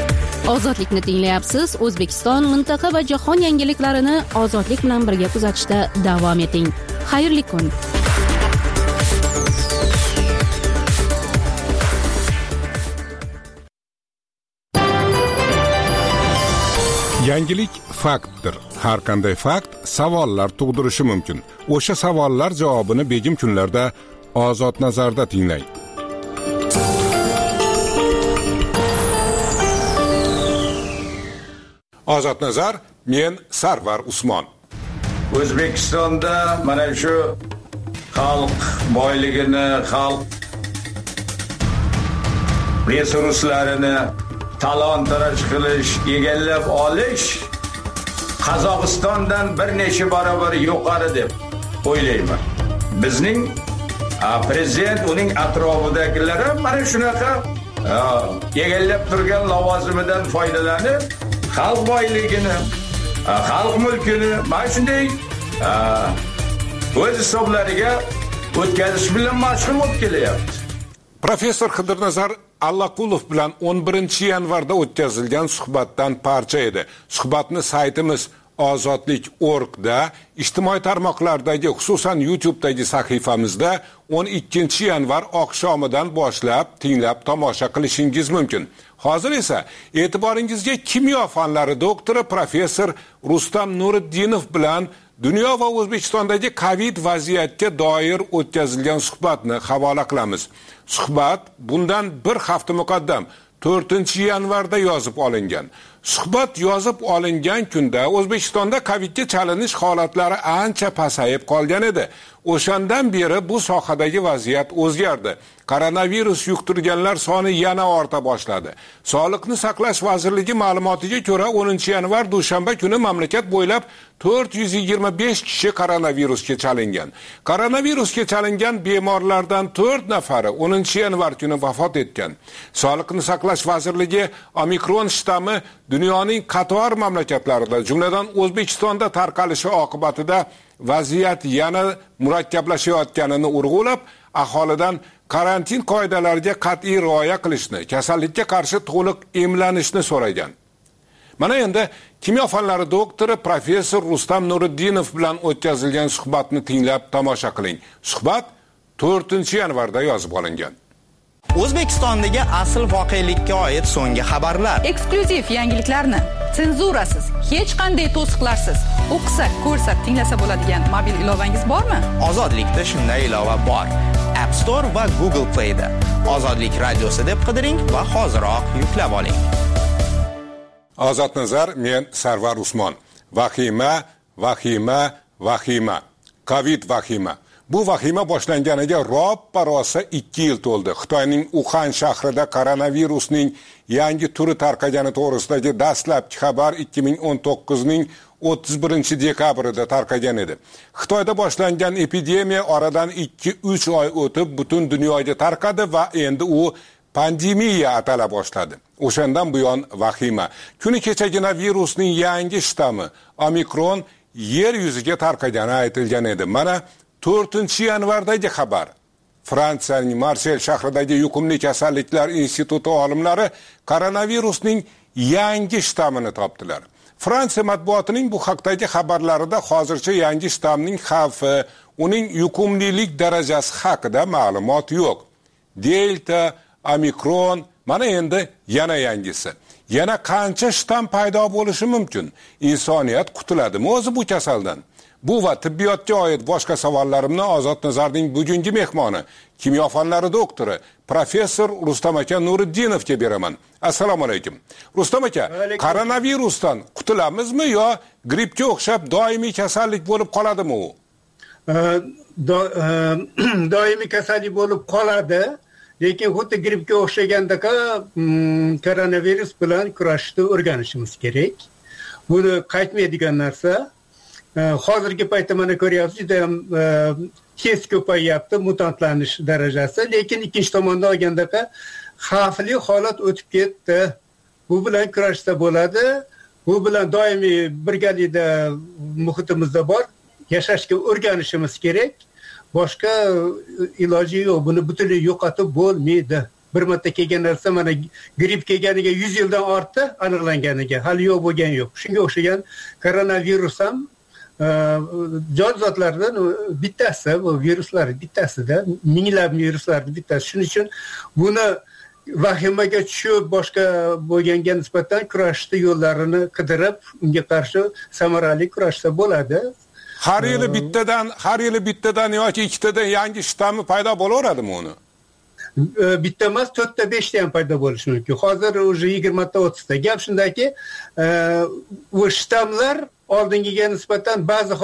Ozodlikni tinglayapsiz. O'zbekiston, mintaqa va jahon yangiliklarini ozodlik bilan birga kuzatishda davom eting. Xayrli kun. Yangilik faktdir. Har qanday fakt savollar tug'dirishi mumkin. O'sha savollar javobini begim kunlarda Ozod nazarda tinglang. Ozod nazar, men Sarvar Usmon. O'zbekistonda mana shu xalq boyligini, xalq resurslarini talon-taroj qilish, egallab olish Qozog'istondan bir necha barobar yuqori deb o'ylayman. Bizning prezident, uning atrofidagilar ham mana shunaqa egallab turgan lavozimidan foydalanib, xalq boyligini, xalq mulkini mana shunday o'z hisoblariga o'tkazish bilan mashg'ul bo'lib kelyapti. Professor Xidirnazar Allaqulov bilan 11-yanvarda o'tkazilgan suhbatdan parcha edi. Suhbatni saytimiz ozodlik.org da, ijtimoiy tarmoqlardagi, xususan YouTube'dagi sahifamizda 12-yanvar oqshomidan boshlab tinglab tomosha qilishingiz mumkin. Hozir esa e'tiboringizga kimyo fanlari doktori professor Rustam Nuriddinov bilan dunyo va O'zbekistondagi Covid vaziyatga doir o'tkazilgan suhbatni havola qilamiz. Suhbat bundan bir hafta muqaddam 4-yanvarda yozib olingan. Suhbat yozib olingan kunda O'zbekistonda Covidga chalinish holatlari ancha pasayib qolgan edi. O'shandan beri bu sohadagi vaziyat o'zgardi. Koronavirus yuqtirganlar soni yana orta boshladi. Sog'liqni saqlash vazirligi ma'lumotiga ko'ra 10-yanvar dushanba kuni mamlakat bo'ylab 425 kishi koronavirusga chalingan. Koronavirusga chalingan bemorlardan 4 nafari 10-yanvar kuni vafot etgan. Sog'liqni saqlash vazirligi Omikron shtammi dunyoning qator mamlakatlarida, jumladan O'zbekistonda tarqalishi oqibatida vaziyat yana murakkablashayotganini urg'ulab, aholidan karantin qoidalariga qat'iy rioya qilishni, kasallikka qarshi to'liq emlanishni so'ragan. Mana endi kimyo fanlari doktori professor Rustam Nuriddinov bilan o'tkazilgan suhbatni tinglab tomosha qiling. Suhbat 4-yanvarda yozib olingan. O'zbekistondagi asl voqelikka oid so'nggi xabarlar. Eksklyuziv yangiliklarni senzurasiz, hech qanday to'siqlarsiz o'qisa, ko'rsa, tinglasa bo'ladigan mobil ilovangiz bormi? Ozodlikda shunday ilova bor. App Store va Google Play da. Ozodlik radiosi deb qidiring va hoziroq yuklab oling. Ozod nazar, men Sarvar Usmon. Vahima, vahima, vahima. Covid vahima. Bu vahima boshlanganiga ro'ppa-rosa 2 yil to'ldi. Xitoyning Uxan shahrida koronavirusning yangi turi tarqagani to'g'risidagi dastlabki xabar 2019ning 31-dekabrida tarqagan edi. Xitoyda boshlangan epidemiya oradan 2-3 oy o'tib butun dunyoga tarqadi va endi u pandemiya atala boshladi. O'shandan buyon vahima. Kuni kechagina virusning yangi shtammi Omikron yer yuziga tarqagani aytilgan edi. Mana 4-yanvardagi xabar. Fransiyaning Marsel shahridagi yuqumli kasalliklar instituti olimlari koronavirusning yangi shtammini topdilar. Fransiya matbuotining bu haqdagi xabarlarida hozircha yangi shtammning xavfi, uning yuqumlilik darajasi haqida ma'lumot yo'q. Delta, Omikron, mana endi yana yangisi. Yana qancha shtamm paydo bo'lishi mumkin? Insoniyat qutuladimi o'zi bu kasaldan? Bu va tibbiyotga oid boshqa savollarimni Ozod nazarning bugungi mehmoni, kimyo fanlari doktori, professor Rustam aka Nuriddinovga beraman. Assalomu alaykum. Rustam aka, koronavirusdan qutulamizmi yo grippga o'xshab doimiy kasallik bo'lib qoladimi u? Doimiy kasallik bo'lib qoladi, lekin xuddi grippga o'xshagandek koronavirus bilan kurashishni o'rganishimiz kerak. Buni qaytmaydigan narsa. Hozirgi paytda mana ko'ryapsiz, juda ham tez ko'payyapti mutantlanish darajasi, lekin ikkinchi tomondan olganda xavfli holat o'tib ketdi. Bu bilan kurashsa bo'ladi. Bu bilan doimiy birgalikda muhitimizda bor, yashashga o'rganishimiz kerak. Boshqa iloji yo'q. Buni butunlay yo'qotib bo'lmaydi. bir marta kelgan narsa mana gripp kelganiga 100 yildan ortdi aniqlanganiga, hali yo'q bo'lgani yo'q. Shunga o'xshagan koronavirus ham jonzotlardan bittasi, bu viruslar bittasida, minglab viruslarning bittasi. Shuning uchun buni vahimaga tushib boshqa bo'lganga nisbatan kurashishni yo'llarini qidirib, unga qarshi samarali kurashsa bo'ladi. Har yili bittadan yoki ikkitadan yangi shtammi paydo bo'laveradimi uni? Bitta emas, 4 ta 5 ta ham paydo bo'lishi mumkin. Hozir уже 20 ta 30 ta. Gap shundaki, u shtamlar oldingiga nisbatan ba'zi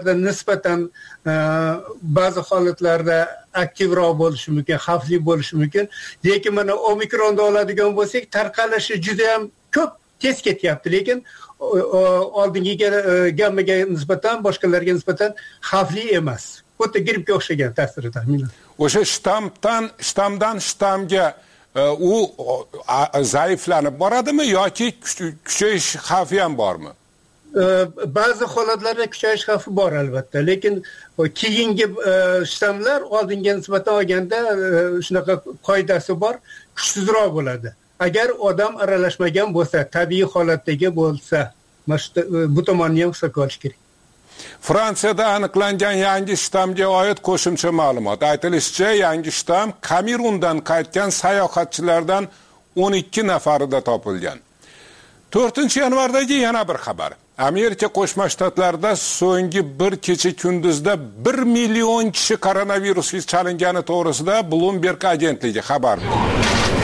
holatlarda aktivroq bo'lishi mumkin, xavfli bo'lishi mumkin. Lekin mana omikronni oladigan bo'lsak, tarqalishi juda ham ko'p, tez ketyapti, lekin oldingiga gammaga nisbatan, boshqalarga nisbatan xavfli emas. Xuddi grippga o'xshagan ta'siri taxminan. O'sha shtamdan shtamga u zaiflanib boradimi yoki kuchayish xavfi ham bormi? Ba'zi holatlarda kuchayish xavfi bor albatta, lekin keyingi shtamlar oldinga nisbatan olganda shunaqa qoidasi bor, kuchsizroq bo'ladi. Agar odam aralashmagan bo'lsa, tabiiy holatdagi bo'lsa, bu tomonni ham hisobga olish kerak. Fransiyada aniqlangan yangi shtamga oid qo'shimcha ma'lumot. Aytilishicha, yangi shtam Kamerundan qaytgan sayohatchilardan 12 nafarida topilgan. 4-yanvardagi yana bir xabar. Amerika Qo'shma Shtatlarida so'nggi bir kecha kunduzda 1 million kishi koronavirusga chalingani to'g'risida Bloomberg agentligi xabar berdi.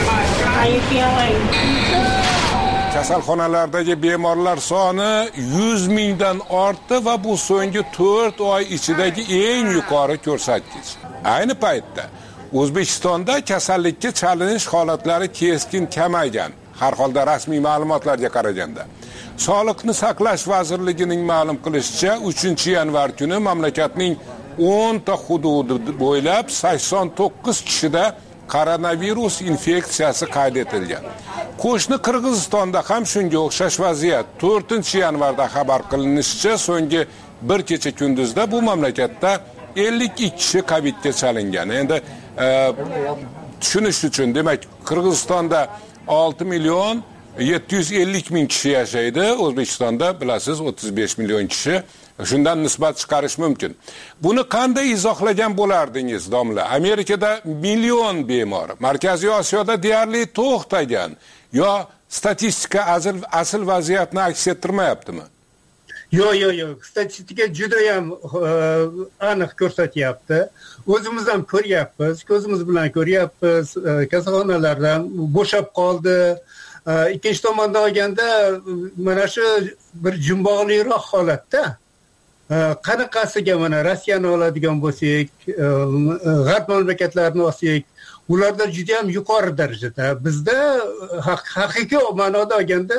Kasalxonalardagi bemorlar soni 100 mingdan ortdi va bu so'nggi 4 oy ichidagi eng yuqori ko'rsatkich. Ayni paytda O'zbekistonda kasallikka chalinish holatlari keskin kamaygan. Har holda rasmiy ma'lumotlarga qaraganda. Sog'liqni saqlash vazirligining ma'lum qilishicha, 3-yanvar kuni mamlakatning 10 ta hududi bo'ylab 89 kishida koronavirus infeksiyasi qayd etilgan. Qo'shni Qirg'izistonda ham shunga o'xshash vaziyat. 4-yanvarda xabar qilinishicha, so'nggi bir kecha kunduzda bu mamlakatda 52 kishi Covidga chalingan. Endi tushunish uchun, demak, Qirg'izistonda 6 million 750 ming kishi yashaydi, O'zbekistonda bilasiz 35 million kishi. Shundan nisbat chiqarish mumkin. Buni qanday izohlagan bo'lardingiz, domla? Amerikada million bemor, Markaziy Osiyoda deyarli to'xtagan. Yo statistika asl vaziyatni aks ettirmayaptimi? Yo'q. Statistika juda ham aniq ko'rsatyapti. O'zimiz ham ko'ryapmiz, ko'zimiz bilan ko'ryapmiz. Kasalxonalardan bo'shab qoldi. Ikkinchi tomondan olganda mana shu bir jumboqliroq holatda. Qanaqasiga mana Rossiyani oladigan bo'lsak, g'arb mamlakatlarini olsak, ularda juda ham yuqori darajada. Bizda haqiqiy ma'noda olganda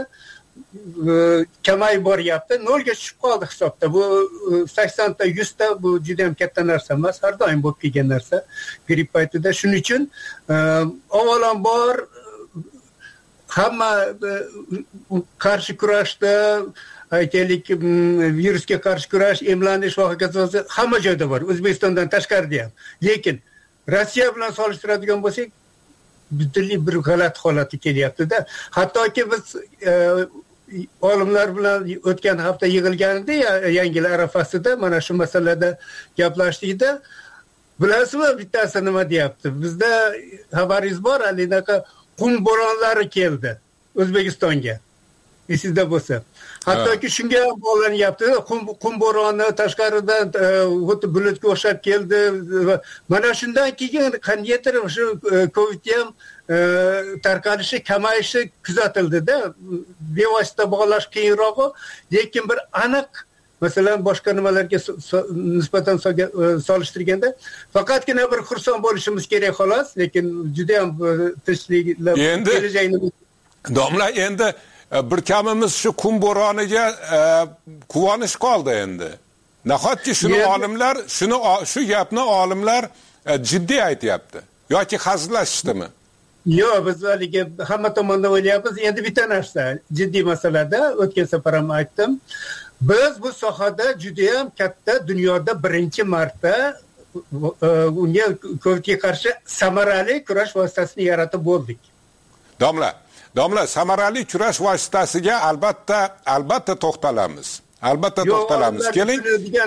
kamayib boryapti, 0 ga tushib qoldi hisobda. Bu 80 ta 100 ta bu juda ham katta narsa emas, har doim bo'lib kelgan narsa gripp paytida. Shuning uchun avvalambor hamma qarshi kurashda, aytaylik, virusga qarshi kurash, emlanish va hokazo hamma joyda bor, O'zbekistondan tashqarida ham. Lekin Rossiya bilan solishtiradigan bo'lsak, butunlay bir g'alati holatga kelyapti-da. Hattoki biz olimlar bilan o'tgan hafta yig'ilganida, Yangi yil arafasida mana shu masalada gaplashdikda, bilasizmi bittasi nima deyapti? Bizda xabaringiz bor, alinaqa qum bo'ronlari keldi O'zbekistonga. Esingizda bo'lsa. Hattoki shunga ham bog'lanyapti. Qum bo'roni tashqaridan xuddi bulutga o'xshab keldi. Mana shundan keyin qandaydir shu Covid ham tarqalishi, kamayishi kuzatildi-da. Bevosita bog'lash qiyinroq, lekin bir aniq, masalan, boshqa nimalarga nisbatan solishtirganda faqatgina bir xursand bo'lishimiz kerak xolos, lekin juda ham tinchliklar kelajakni. Domla, endi bir kamimiz shu qum bo'roniga quvonish qoldi endi. Nahotki shu gapni olimlar jiddiy aytyapti yoki hazillashdimi? Yo'q, biz haligi hamma tomondan o'ylayapmiz. Endi bitta narsa jiddiy masalada, o'tgan safar ham aytdim. Biz bu sohada juda ham katta, dunyoda birinchi marta unga COVIDga qarshi samarali kurash vositasini yaratib bo'ldik. Domla, samarali kurash vositasiga albatta to'xtalamiz. Albatta to'xtalamiz. Keling.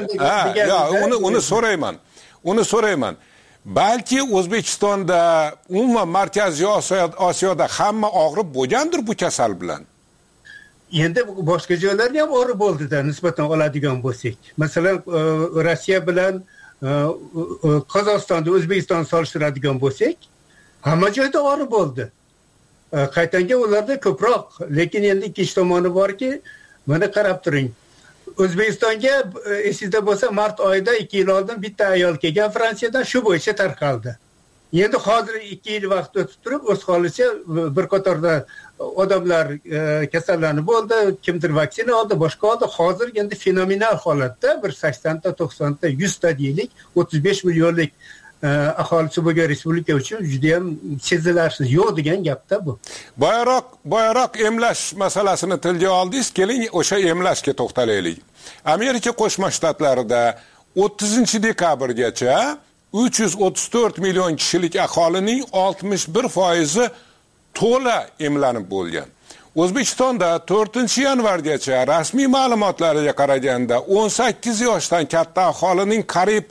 Uni so'rayman. Balki O'zbekistonda, umuman Markaziy Osiyoda hamma og'rib bo'lgandir bu kasal bilan. Endi boshqa joylarda ham og'rib bo'ldi-da, nisbatan oladigan bo'lsak. Masalan, Rossiya bilan Qozog'istonni, O'zbekistonni solishtiradigan bo'lsak, hamma joyda og'rib bo'ldi. Qaytanga ularda ko'proq, lekin endi ikkinchi tomoni borki, mana qarab turing. O'zbekistonga esingizda bo'lsa, mart oyida 2 yil oldin bitta ayol kelgan Fransiyadan, shu bo'yicha tarqaldi. Endi hozir 2 yil vaqt o'tib turib, o'z holicha bir qatorda odamlar kasallanib bo'ldi, kimdir vaksina oldi, boshqa oldi. Hozir endi fenomenal holatda bir 80 ta, 90 ta, 100 ta deylik, 35 millionlik aholisi bo'lgan respublika uchun juda ham sezilarsiz yo'q degan gapda bu. Boyaroq emlash masalasini tilga oldingiz. Keling, o'sha emlashga to'xtalaylik. Amerika Qo'shma Shtatlarida 30-dekabrgacha 334 million kishilik aholining 61% to'la emlanib bo'lgan. O'zbekistonda 4-yanvargacha rasmiy ma'lumotlarga qaraganda 18 yoshdan katta aholining qariyb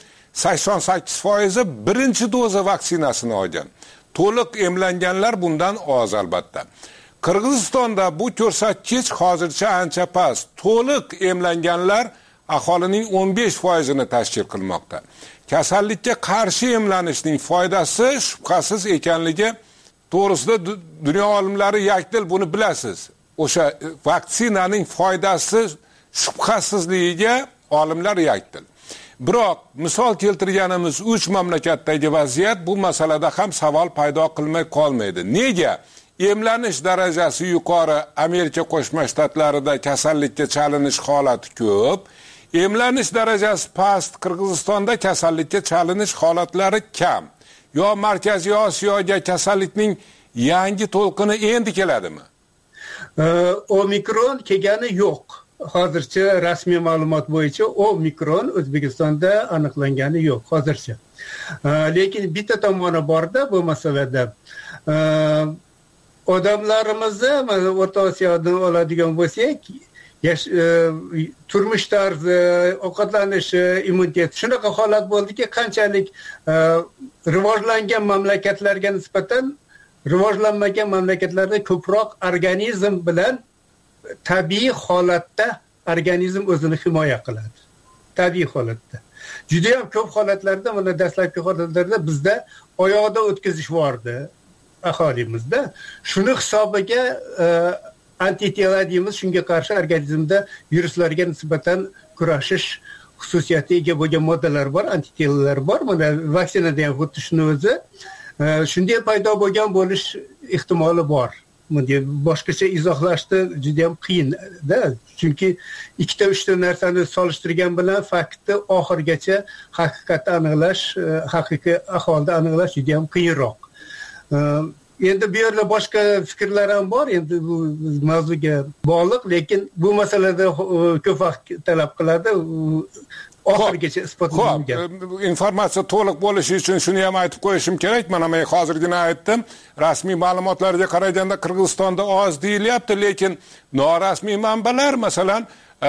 88% birinchi doza vaksinasini olgan. To'liq emlanganlar bundan oz albatta. Qirg'izistonda bu ko'rsatkich hozircha ancha past. To'liq emlanganlar aholining 15%ni tashkil qilmoqda. Kasallikka qarshi emlanishning foydasi shubhasiz ekanligi to'g'risida dunyo olimlari yakdil buni bilasiz. O'sha vaksinaning foydasi shubhasizligiga olimlar yakdil. Biroq misol keltirganimiz 3 mamlakatdagi vaziyat bu masalada ham savol paydo qilmay qolmaydi. Nega emlanish darajasi yuqori Amerika Qo'shma Shtatlarida kasallikka chalinish holati ko'p, emlanish darajasi past Qirg'izistonda kasallikka chalinish holatlari kam? Yo Markaziy Osiyoga kasallikning yangi to'lqini endi keladimi? Omikron kelgani yo'q. Hozircha rasmiy ma'lumot bo'yicha Omikron O'zbekistonda aniqlangani yo'q hozircha. Lekin bitta tomoni borda bu masalada. Odamlarimizni O'rta Osiyodan oladigan bo'lsak, turmush tarzi, ovqatlanishi, immunitet shunaqa holat bo'ldiki, qanchalik rivojlangan mamlakatlarga nisbatan rivojlanmagan mamlakatlarda ko'proq organizm bilan tabiiy holatda organizm o'zini himoya qiladi. Tabiiy holatda. Juda ham ko'p holatlarda, mana dastlabki holatlarda bizda oyoqda o'tkazish bordi aholimizda. Shuni hisobiga antitela deymiz, shunga qarshi organizmda viruslarga nisbatan kurashish xususiyatiga ega bo'lgan moddalar bor, antitelalar bor. Mana vaksinada ham xuddi shuni o'zi shunday paydo bo'lgan bo'lish ehtimoli bor. Bunday boshqacha izohlashni juda ham qiyin-da. Chunki 2-3 narsani solishtirgan bilan faktni oxirgacha haqiqatni aniqlash, haqiqiy ahvolni aniqlash juda ham qiyinroq. Endi bu yerda boshqa fikrlar ham bor, endi bu mavzuga bog'liq, lekin bu masalada ko'p vaqt talab qiladi. Oxirgacha isbotlangan. Informatsiya to'liq bo'lishi uchun shuni ham aytib qo'yishim kerak. Mana men hozirgina aytdim. Rasmiy ma'lumotlarga qaraganda Qirg'izistonda oz deyilyapti, lekin norasmiy manbalar, masalan,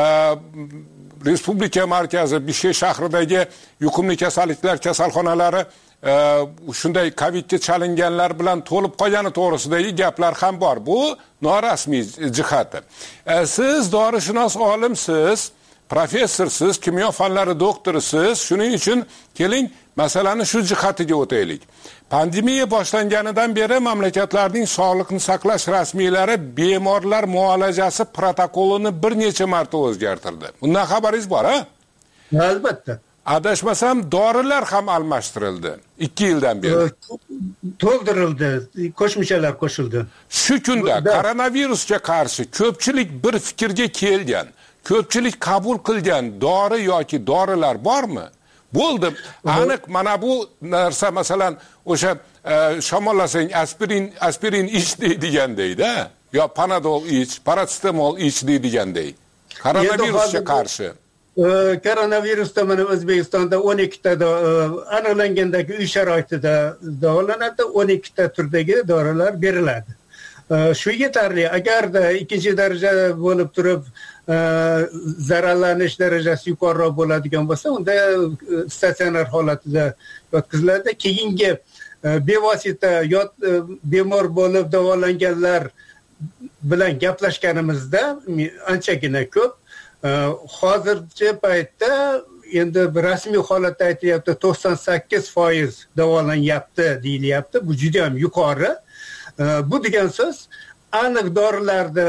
Respublika markazi Bishkek shahridagi yuqumli kasalliklar kasalxonalari shunday Covidga chalinganlar bilan to'lib qolgani to'g'risidagi gaplar ham bor. Bu norasmiy jihati. Siz dorishunos olimsiz, professorsiz, kimyo fanlari doktorisiz. Shuning uchun keling masalani shu jihatiga o'taylik. Pandemiya boshlanganidan beri mamlakatlarning sog'liqni saqlash rasmiylari bemorlar muolajasi protokolini bir necha marta o'zgartirdi. Bundan xabaringiz bor, ha? Albatta. Adashmasam dorilar ham almashtirildi 2 yildan beri. To'ldirildi, qo'shimchalar qo'shildi. Shu kunda koronavirusga qarshi ko'pchilik bir fikrga kelgan, ko'pchilik qabul qilgan dori yoki dorilar bormi? Bo'ldi. Aniq mana bu narsa, masalan, o'sha shamollasang aspirin ich deydigandayda, yo panadol ich, paracetamol ich deydigandey. Koronavirusga qarshi. koronavirusda mana O'zbekistonda 12 ta aniqlangandagi uy sharoitida davolanadi, 12 ta turdagi dorilar beriladi. Shu yetarli. Agarda ikkinchi daraja bo'lib turib zararlanish darajasi yuqoriroq bo'ladigan bo'lsa, unda statsionar holatida yotqiziladi. Keyingi bevosita bemor bo'lib davolanganlar bilan gaplashganimizda anchagina ko'p. Hozirgi paytda endi rasmiy holatda aytilyapti 98% davolanyapti deyilyapti. Bu juda ham yuqori. Bu degan so'z aniq dorilarda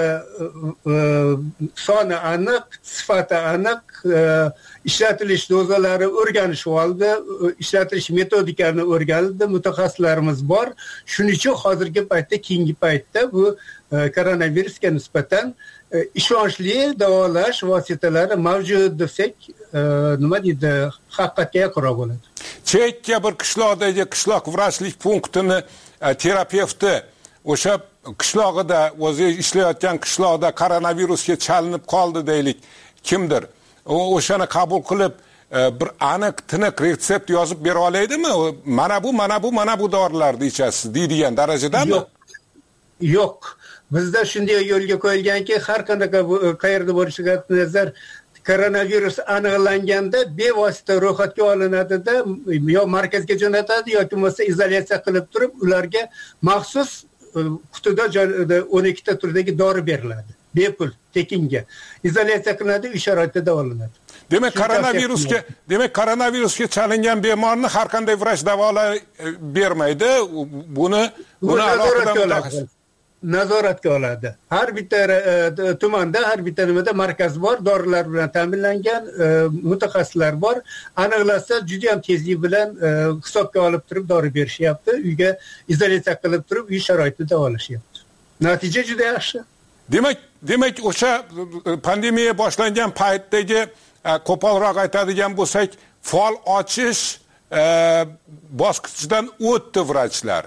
soni aniq, sifati aniq, ishlatilish dozalari o'rganishib oldi, ishlatilish metodikani o'rganildi, mutaxassislarimiz bor. Shuning uchun hozirgi paytda, keyingi paytda bu koronavirusga nisbatan ishonchli davolash vositalari mavjud desak, nima deydi, haqiqatga yaqinroq bo'ladi. Chekka bir qishloqdagi qishloq vrachlik punktini terapevti o'sha qishlog'ida, o'zi ishlayotgan qishloqda koronavirusga chalinib qoldi deylik, kimdir. O'shani qabul qilib bir aniq, tiniq retsept yozib bera oladimi? Mana bu dorilarni ichasiz deydigan darajadami? Yo'q. Bizda shunday yo'lga qo'yilganki, har qanaqa qayerda bo'lishiga nazar koronavirus aniqlanganda bevosita ro'yxatga olinadi-da, yo markazga jo'natadi yoki bo'lmasa izolyatsiya qilib turib, ularga maxsus qutida 12 ta turdagi dori beriladi. Bepul, tekinga. Izolyatsiya qilinadi, uy sharoitida davolanadi. Demak koronavirusga chalingan bemorni har qanday vrach davolay bermaydi. Buni alohida nazoratga oladi. Har bitta tumanda, har bitta nimada markaz bor, dorilar bilan ta'minlangan mutaxassislar bor. Aniqlasa juda ham tezlik bilan hisobga olib turib dori berishyapti, uyga izolyatsiya qilib turib uy sharoitida davolashyapti. Natija juda yaxshi. Demak o'sha pandemiya boshlangan paytdagi qo'polroq aytadigan bo'lsak, faol ochish bosqichidan o'tdi vrachlar.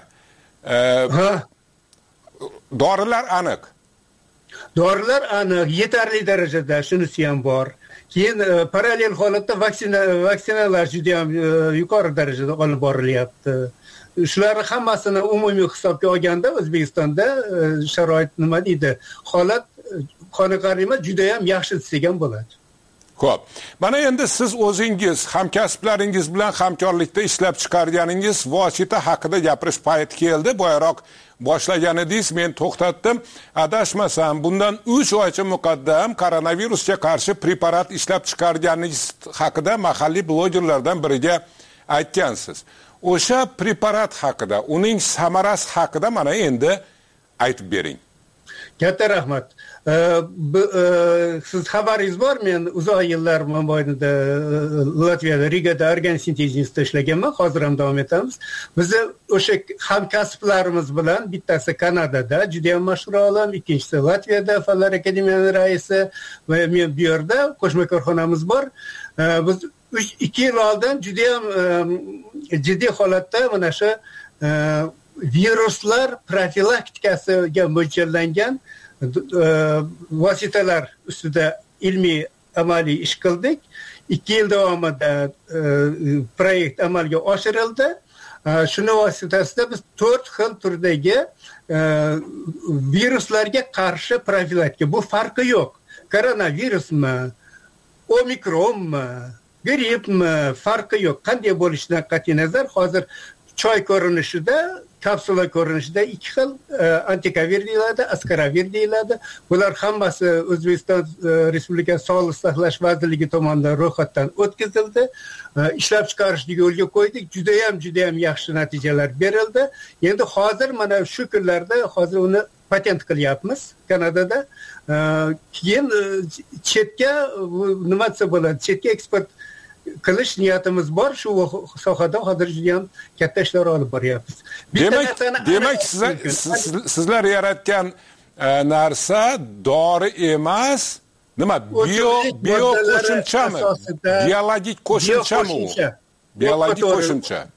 Dorilar aniq. Dorilar aniq, yetarli darajada, shunisi ham bor. Keyin parallel holatda vaksinalar juda ham yuqori darajada olib borilyapti. Shular hammasini umumiy hisobga olganda O'zbekistonda sharoit nima deydi? Holat qoniqarli, juda ham yaxshi desak ham bo'ladi. Xo'p. Mana endi siz o'zingiz hamkasblaringiz bilan hamkorlikda ishlab chiqarganingiz vosita haqida gapirish payti keldi. Boyaroq boshlagan edingiz, men to'xtatdim. Adashmasam, bundan 3 oycha muqaddam koronavirusga qarshi preparat ishlab chiqarganingiz haqida mahalliy blogerlardan biriga aytgansiz. O'sha preparat haqida, uning samarasi haqida mana endi aytib bering. Katta rahmat. Siz xabaringiz bor, men uzoq yillar mobaynida Latviyada, Rigada organ sintezi institutida ishlaganman, hozir ham davom etamiz. Biz o'sha hamkasblarimiz bilan bittasi Kanadada, juda ham mashhur olim, ikkinchisi Latviyada Fanlar akademiyasining raisi va men bu yerda qo'shma korxonamiz bor. Biz 2 yil oldin juda ham jiddiy holatda mana shu viruslar profilaktikasiga mo'ljallangan vositalar ustida ilmiy amaliy ish qildik. 2 yil davomida proyekt amalga oshirildi. Shuni vositasida biz 4 xil turdagi viruslarga qarshi profilaktika. Bu farqi yo'q. Koronavirusmi, omikronmi, grippmi, farqi yo'q. Qanday bo'lishidan qat'iy nazar hozir choy ko'rinishida, kapsula ko'rinishida 2 xil antikavir deyiladi, askaravir deyiladi. Bular hammasi O'zbekiston Respublikasi Sog'liqni saqlash vazirligi tomonidan ro'yxatdan o'tkazildi. Ishlab chiqarishni yo'lga qo'ydik. Juda ham yaxshi natijalar berildi. Endi hozir mana shu kunlarda hozir uni patent qilyapmiz Kanadada. Keyin chetga nima desa bo'ladi? Chetga eksport qilish niyatimiz bor. Shu sohada hozir juda ham katta ishlar olib boryapmiz. Demak sizlar yaratgan narsa dori emas, nima? Bio qo'shimchami? Biologik qo'shimchami u? Biologik qo'shimcha.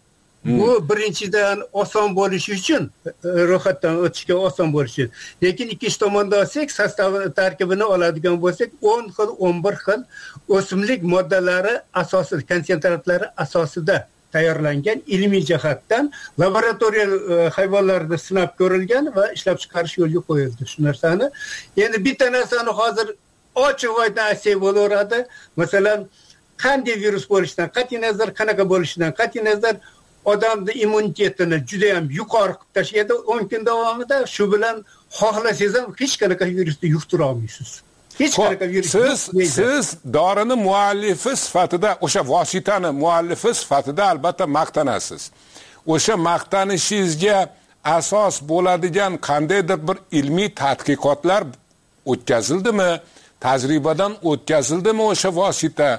Bu birinchidan oson bo'lishi uchun, ro'yxatdan o'tishga oson bo'lishi uchun. Lekin ikkinchi tomonda olsak, sostav tarkibini oladigan bo'lsak, 10 xil, 11 xil o'simlik moddalari asosida, konsentratlari asosida tayyorlangan ilmiy jihatdan laboratoriya hayvonlarda sinab ko'rilgan va ishlab chiqarish yo'lga qo'yildi shu narsani. Endi bitta narsani hozir ochiq oydin aytsak bo'laveradi. Masalan, qanday virus bo'lishidan qat'iy nazar, qanaqa bo'lishidan qat'iy nazar odamning immunitetini juda ham yuqori qilib tashlaydi. 10 kun davomida shu bilan xohlasangiz ham hech qanaqa virusni yuqtira olmaysiz. Hech qanaqa virus. Siz dorini muallifi sifatida, o'sha vositani muallifi sifatida albatta maqtanasiz. O'sha maqtanishingizga asos bo'ladigan qandaydir bir ilmiy tadqiqotlar o'tkazildimi? Tajribadan o'tkazildimi o'sha vosita?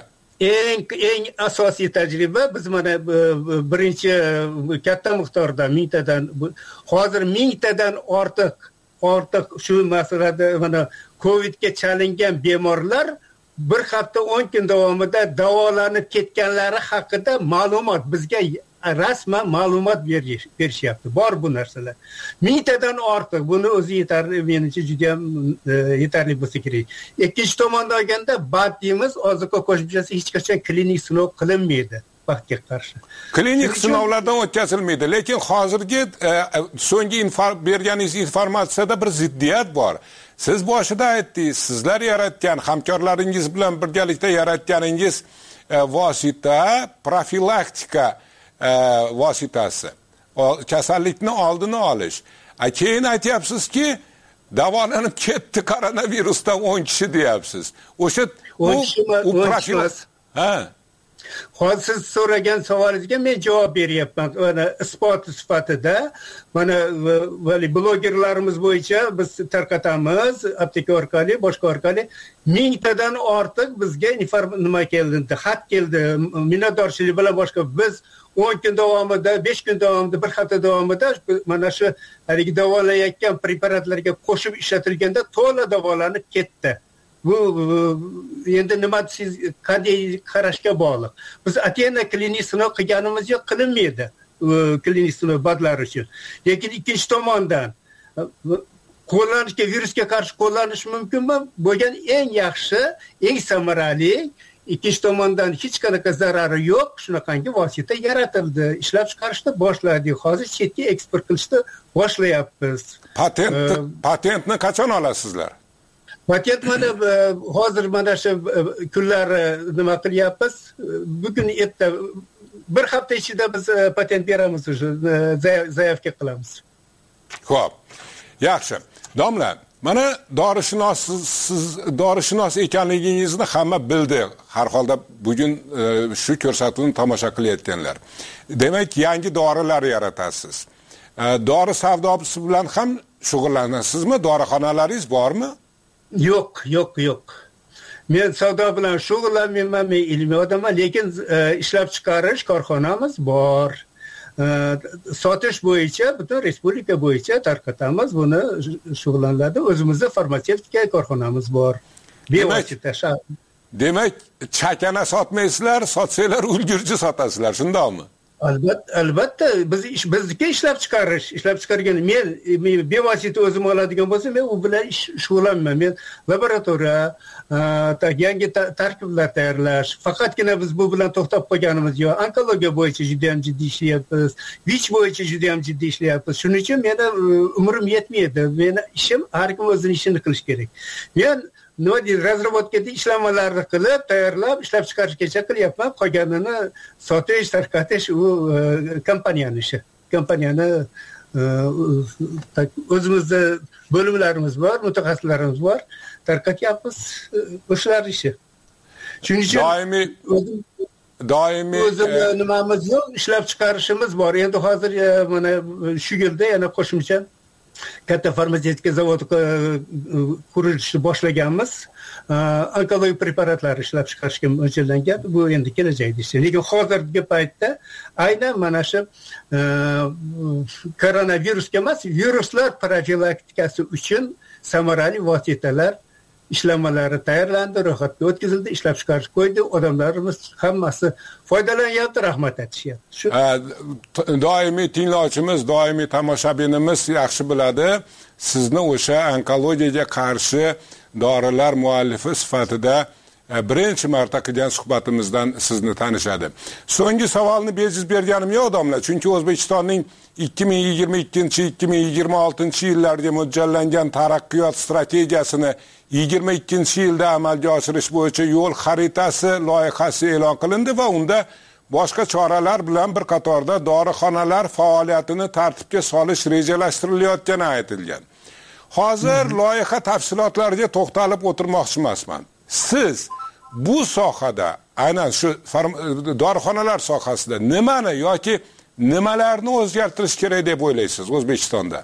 Eng asosiy tajriba biz mana birinchi katta miqdorda 1000 tadan, hozir 1000 tadan ortiq shu masalada mana Covidga chalingan bemorlar bir hafta 10 kun davomida davolanib ketganlari haqida ma'lumot bizga rasman ma'lumot berishyapti. Bor bu narsalar. 1000 tadan ortiq. Buni o'zi yetarli, menimcha juda ham yetarli bo'lsa kerak. Ikkinchi tomondan olganda BAT deymiz, oziqa qo'shimchasi hech qachon klinik sinov qilinmaydi vaqtga qarshi. Klinik sinovlardan o'tkazilmaydi, lekin hozirgi so'nggi berganingiz informatsiyada bir ziddiyat bor. Siz boshida aytdingiz, sizlar yaratgan, hamkorlaringiz bilan birgalikda yaratganingiz vosita profilaktika vositasi, kasallikni oldini olish. Keyin aytyapsizki, davolanib ketdi koronavirusdan 10 kishi deyapsiz. O'sha u profilaktika. Ha. Hozir siz so'ragan savolingizga men javob beryapman. Mana isbot sifatida, mana blogerlarimiz bo'yicha biz tarqatamiz, apteka orqali, boshqa orqali 1000 tadan ortiq bizga nima keldi, xat keldi, minnatdorchilik bilan boshqa biz 10 kun davomida, 5 kun davomida, bir hafta davomida mana shu haligi davolayotgan preparatlarga qo'shib ishlatilganda to'la davolanib ketdi. Bu endi nima siz qanday qarashga bog'liq. Biz atena klinik sinov qilganimiz yo'q, qilinmaydi klinik sinov badlar uchun. Lekin ikkinchi tomondan qo'llanishga, virusga qarshi qo'llanish mumkinmi? Bo'lgan eng yaxshi, eng samarali, ikkinchi tomondan hech qanaqa zarari yo'q, shunaqangi vosita yaratildi, ishlab chiqarishni boshladik. Hozir chetga eksport qilishni boshlayapmiz. Patentni qachon olasizlar? Patent mana hozir mana shu kunlari nima qilyapmiz? Bugun erta bir hafta ichida biz patent beramiz, zaявка qilamiz. Xo'p. Yaxshi. Domla, mana dorishunos ekanligingizni hamma bildi. Har holda bugun shu ko'rsatuvni tomosha qilayotganlar. Demak, yangi dorilar yaratasiz. Dori savdosi bilan ham shug'ullanasizmi? Dorixonalaringiz bormi? Yo'q. Men savdo bilan shug'ullanmayman, men ilmiy odamman, lekin ishlab chiqarish korxonamiz bor. Sotish bo'yicha butun respublika bo'yicha tarqatamiz, buni shug'ullanadi. O'zimizda farmatsevtika korxonamiz bor. Demak, chakana sotmaysizlar, sotsanglar ulgurji sotasizlar, shundaqmi? Albatta, bizniki ishlab chiqargan. Men bevosita o'zim oladigan bo'lsam, men u bilan shug'ullanmayman. Men laboratoriya, yangi tarkiblar tayyorlash, faqatgina biz bu bilan to'xtab qolganimiz yo'q. Onkologiya bo'yicha juda ham jiddiy ishlayapmiz, VICH bo'yicha juda ham jiddiy ishlayapmiz. Shuning uchun meni umrim yetmaydi. Meni ishim har kim o'zining ishini qilish kerak. Men nima deydi, razrabotkada ishlanmalarni qilib, tayyorlab, ishlab chiqarishgacha qilyapman. Qolganini sotish, tarqatish u kompaniyani ishi. Kompaniyani o'zimizda bo'limlarimiz bor, mutaxassislarimiz bor, tarqatyapmiz, o'shalar ishi. Shuning uchun doimiy nimamiz yo'q, ishlab chiqarishimiz bor. Endi hozir mana shu yilda yana qo'shimcha katta farmatsevtika zavodi qurilishni boshlaganmiz. Onkologik preparatlar ishlab chiqarishga mo'ljallangan. Bu endi kelajakda ish. Lekin hozirgi paytda aynan mana shu koronavirusga emas, viruslar profilaktikasi uchun samarali vositalar ishlanmalari tayyorlandi, ro'yxatga o'tkazildi, ishlab chiqarish qo'ydi. Odamlarimiz hammasi foydalanyapti, rahmat aytishyapti. Shu doimiy tinglovchimiz, doimiy tomoshabinimiz yaxshi biladi. Sizni o'sha onkologiyaga qarshi dorilar muallifi sifatida birinchi marta qilgan suhbatimizdan sizni tanishadi. So'nggi savolni bejiz berganim yo'q domla, chunki O'zbekistonning 2022-2026 yillarga mo'ljallangan taraqqiyot strategiyasini 22 yilda amalga oshirish bo'yicha yo'l xaritasi loyihasi e'lon qilindi va unda boshqa choralar bilan bir qatorda dorixonalar faoliyatini tartibga solish rejalashtirilayotgani aytilgan. Hozir loyiha tafsilotlariga to'xtalib o'tirmoqchi emasman. Siz bu sohada, aynan shu dorixonalar sohasida nimani yoki nimalarni o'zgartirish kerak deb o'ylaysiz O'zbekistonda?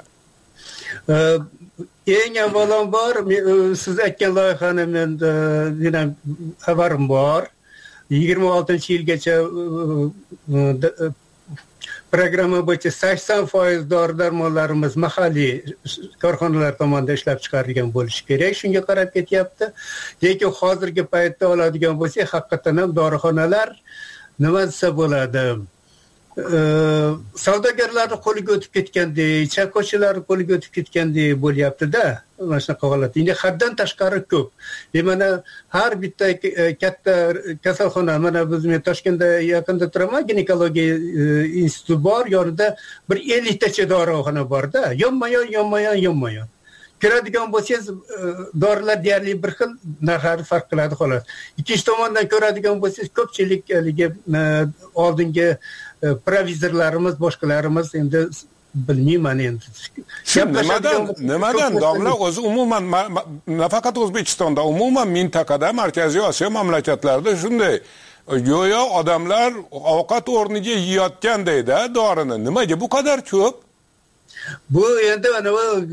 Eng avvalambor siz aytgan loyihani men xabarim bor. 26-yilgacha programma bo'yicha 80% dori-darmonlarimiz mahalliy korxonalar tomonidan ishlab chiqarilgan bo'lishi kerak. Shunga qarab ketyapti. Lekin hozirgi paytda oladigan bo'lsak, haqiqatan ham dorixonalar nima desa bo'ladi? Savdogarlarning qo'liga o'tib ketgandek, chakkochilarning qo'liga o'tib ketgandek bo'lyapti-da. Mana shunaqa holat. Endi haddan tashqari ko'p. Mana har bitta katta kasalxona, mana men Toshkentda yaqinda turaman, ginekologiya instituti bor, yonida bir 50 tacha dorixona bor-da. Yonma-yon. Ko'radigan bo'lsangiz, dorilar deyarli bir xil, narxlari farq qiladi xolos. Ikkinchi tomondan ko'radigan bo'lsangiz, ko'pchilik oldingi provizorlarimiz, boshqalarimiz endi bilmayman endi. Nimadan domla o'zi umuman nafaqat O'zbekistonda, umuman mintaqada, Markaziy Osiyo mamlakatlarida shunday go'yo odamlar ovqat o'rniga yeyotgandek-da dorini. Nimaga bu qadar ko'p? Bu endi ana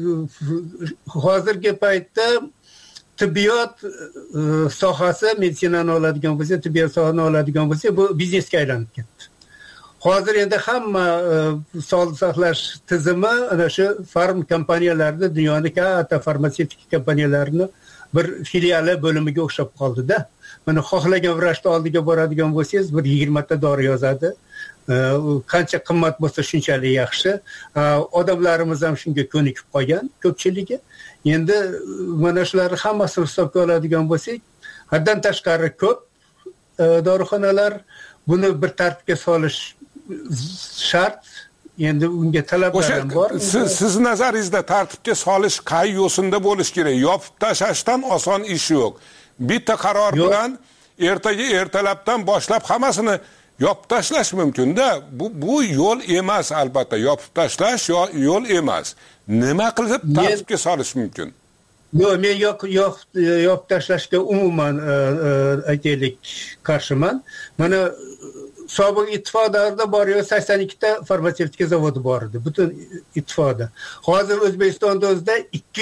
hozirgi paytda tibbiyot sohasi, meditsinani oladigan bo'lsa, tibbiyot sohasini oladigan bo'lsa, bu biznesga aylanib ketdi. Hozir endi hamma sog'liqni saqlash tizimi ana shu farm kompaniyalarida, dunyoning katta farmatsevtik kompaniyalarini bir filiali bo'limiga o'xshab qoldi-da. Mana xohlagan vrachni oldiga boradigan bo'lsangiz, bir 20 ta dori yozadi. Qancha qimmat bo'lsa shunchalik yaxshi. Odamlarimiz ham shunga ko'nikib qolgan, ko'pchiligi. Endi mana shularni hammasini hisobga oladigan bo'lsak, haddan tashqari ko'p dorixonalar, buni bir tartibga solish shart. Endi unga talablar ham bor. Siz nazaringizda tartibga solish qay yo'sinda bo'lish kerak? Yopib tashlashdan oson ish yo'q. Bitta qaror bilan ertalabdan boshlab hammasini yopib tashlash mumkin-da. Bu yo'l emas albatta. Yopib tashlash yo'l emas. Nima qilib tartibga solish mumkin? Yo'q, men yopib tashlashga umuman aytaylik qarshiman. Mana sobiq ittifoq davrida bor 82 ta farmatsevtika zavodi bor edi, butun ittifoqda. Hozir O'zbekistonda o'zida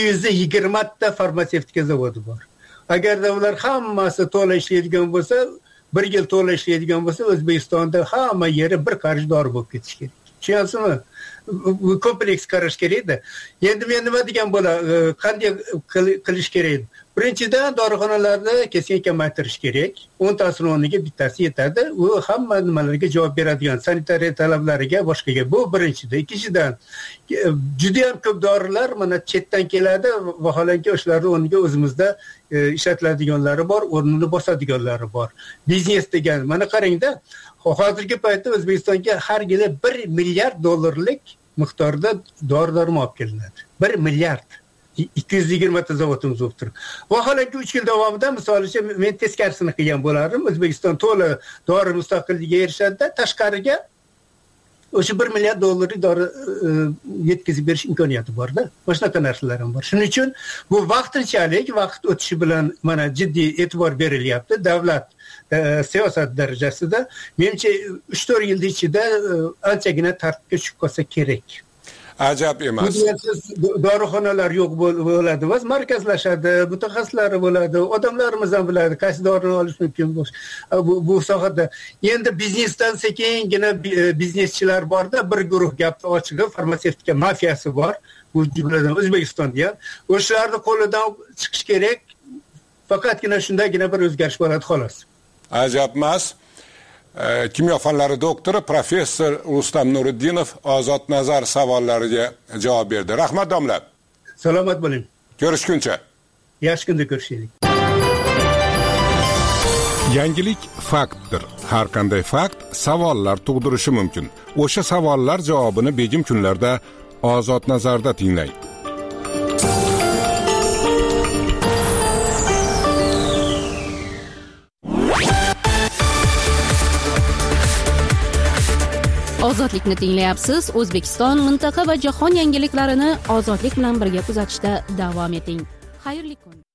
220 ta farmatsevtika zavodi bor. Agarda ular hammasi to'la ishlaydigan bo'lsa, bir yil to'la ishlaydigan bo'lsa, O'zbekistonda hamma yeri bir qarich dori bo'lib ketishi kerak. Tushunyapsizmi? Kompleks qarash kerak-da. Endi men nima degan qanday qilish kerak? Birinchidan dorixonalarni keskin kamaytirish kerak. 10 tasini o'rniga bittasi yetadi. U hamma nimalarga javob beradigan, sanitariya talablariga, boshqaga. Bu birinchidan. Ikkinchidan, juda ham ko'p dorilar mana chetdan keladi, vaholanki o'shalarni o'rniga o'zimizda ishlatiladiganlari bor, o'rnini bosadiganlari bor. Biznes degan, mana qarangda, hozirgi paytda O'zbekistonga har yili 1 milliard dollarlik miqdorda dori-darmon olib kelinadi. 1 milliard. 220 ta zavodimiz bo'lib turibdi. Vaholanki 3 yil davomida, misol uchun, men teskarisini qilgan bo'lardim. O'zbekiston to'la dori mustaqilligiga erishadi, tashqariga o'sha 1 milliard dollarlik dori yetkazib berish imkoniyati bor-da. Mana shunaqa narsalar ham bor. Shuning uchun bu vaqtinchalik, vaqt o'tishi bilan mana jiddiy e'tibor berilyapti. Davlat siyosat darajasida, menimcha 3-4 yil ichida anchagina tartibga tushib qolsa kerak. Ajab emas. Dorixonalar yo'q bo'ladi, markazlashadi, mutaxassislari bo'ladi, odamlarimiz ham biladi qaysi dorini olish mumkin bu sohada. Endi biznesdan sekingina bizneschilar borda, bir guruh gapni ochig'i farmatsevtika mafiyasi bor, bu jumladan O'zbekistonda ham. O'shalarning qo'lidan chiqish kerak. faqatgina shundagina bir o'zgarish bo'ladi xolos. Ajab emas. Kimyo fanlari doktori professor Rustam Nuriddinov Ozod Nazar savollariga javob berdi. Rahmat domla. Salomat bo'ling. Ko'rishguncha. Yaxshi kunda ko'rishaylik. Yangilik faktdir. Har qanday fakt savollar tug'dirishi mumkin. O'sha savollar javobini begim kunlarda Ozod Nazarda tinglang. Ozodlikni tinglayapsiz. O'zbekiston, mintaqa va jahon yangiliklarini ozodlik bilan birga kuzatishda davom eting. Xayrli kun.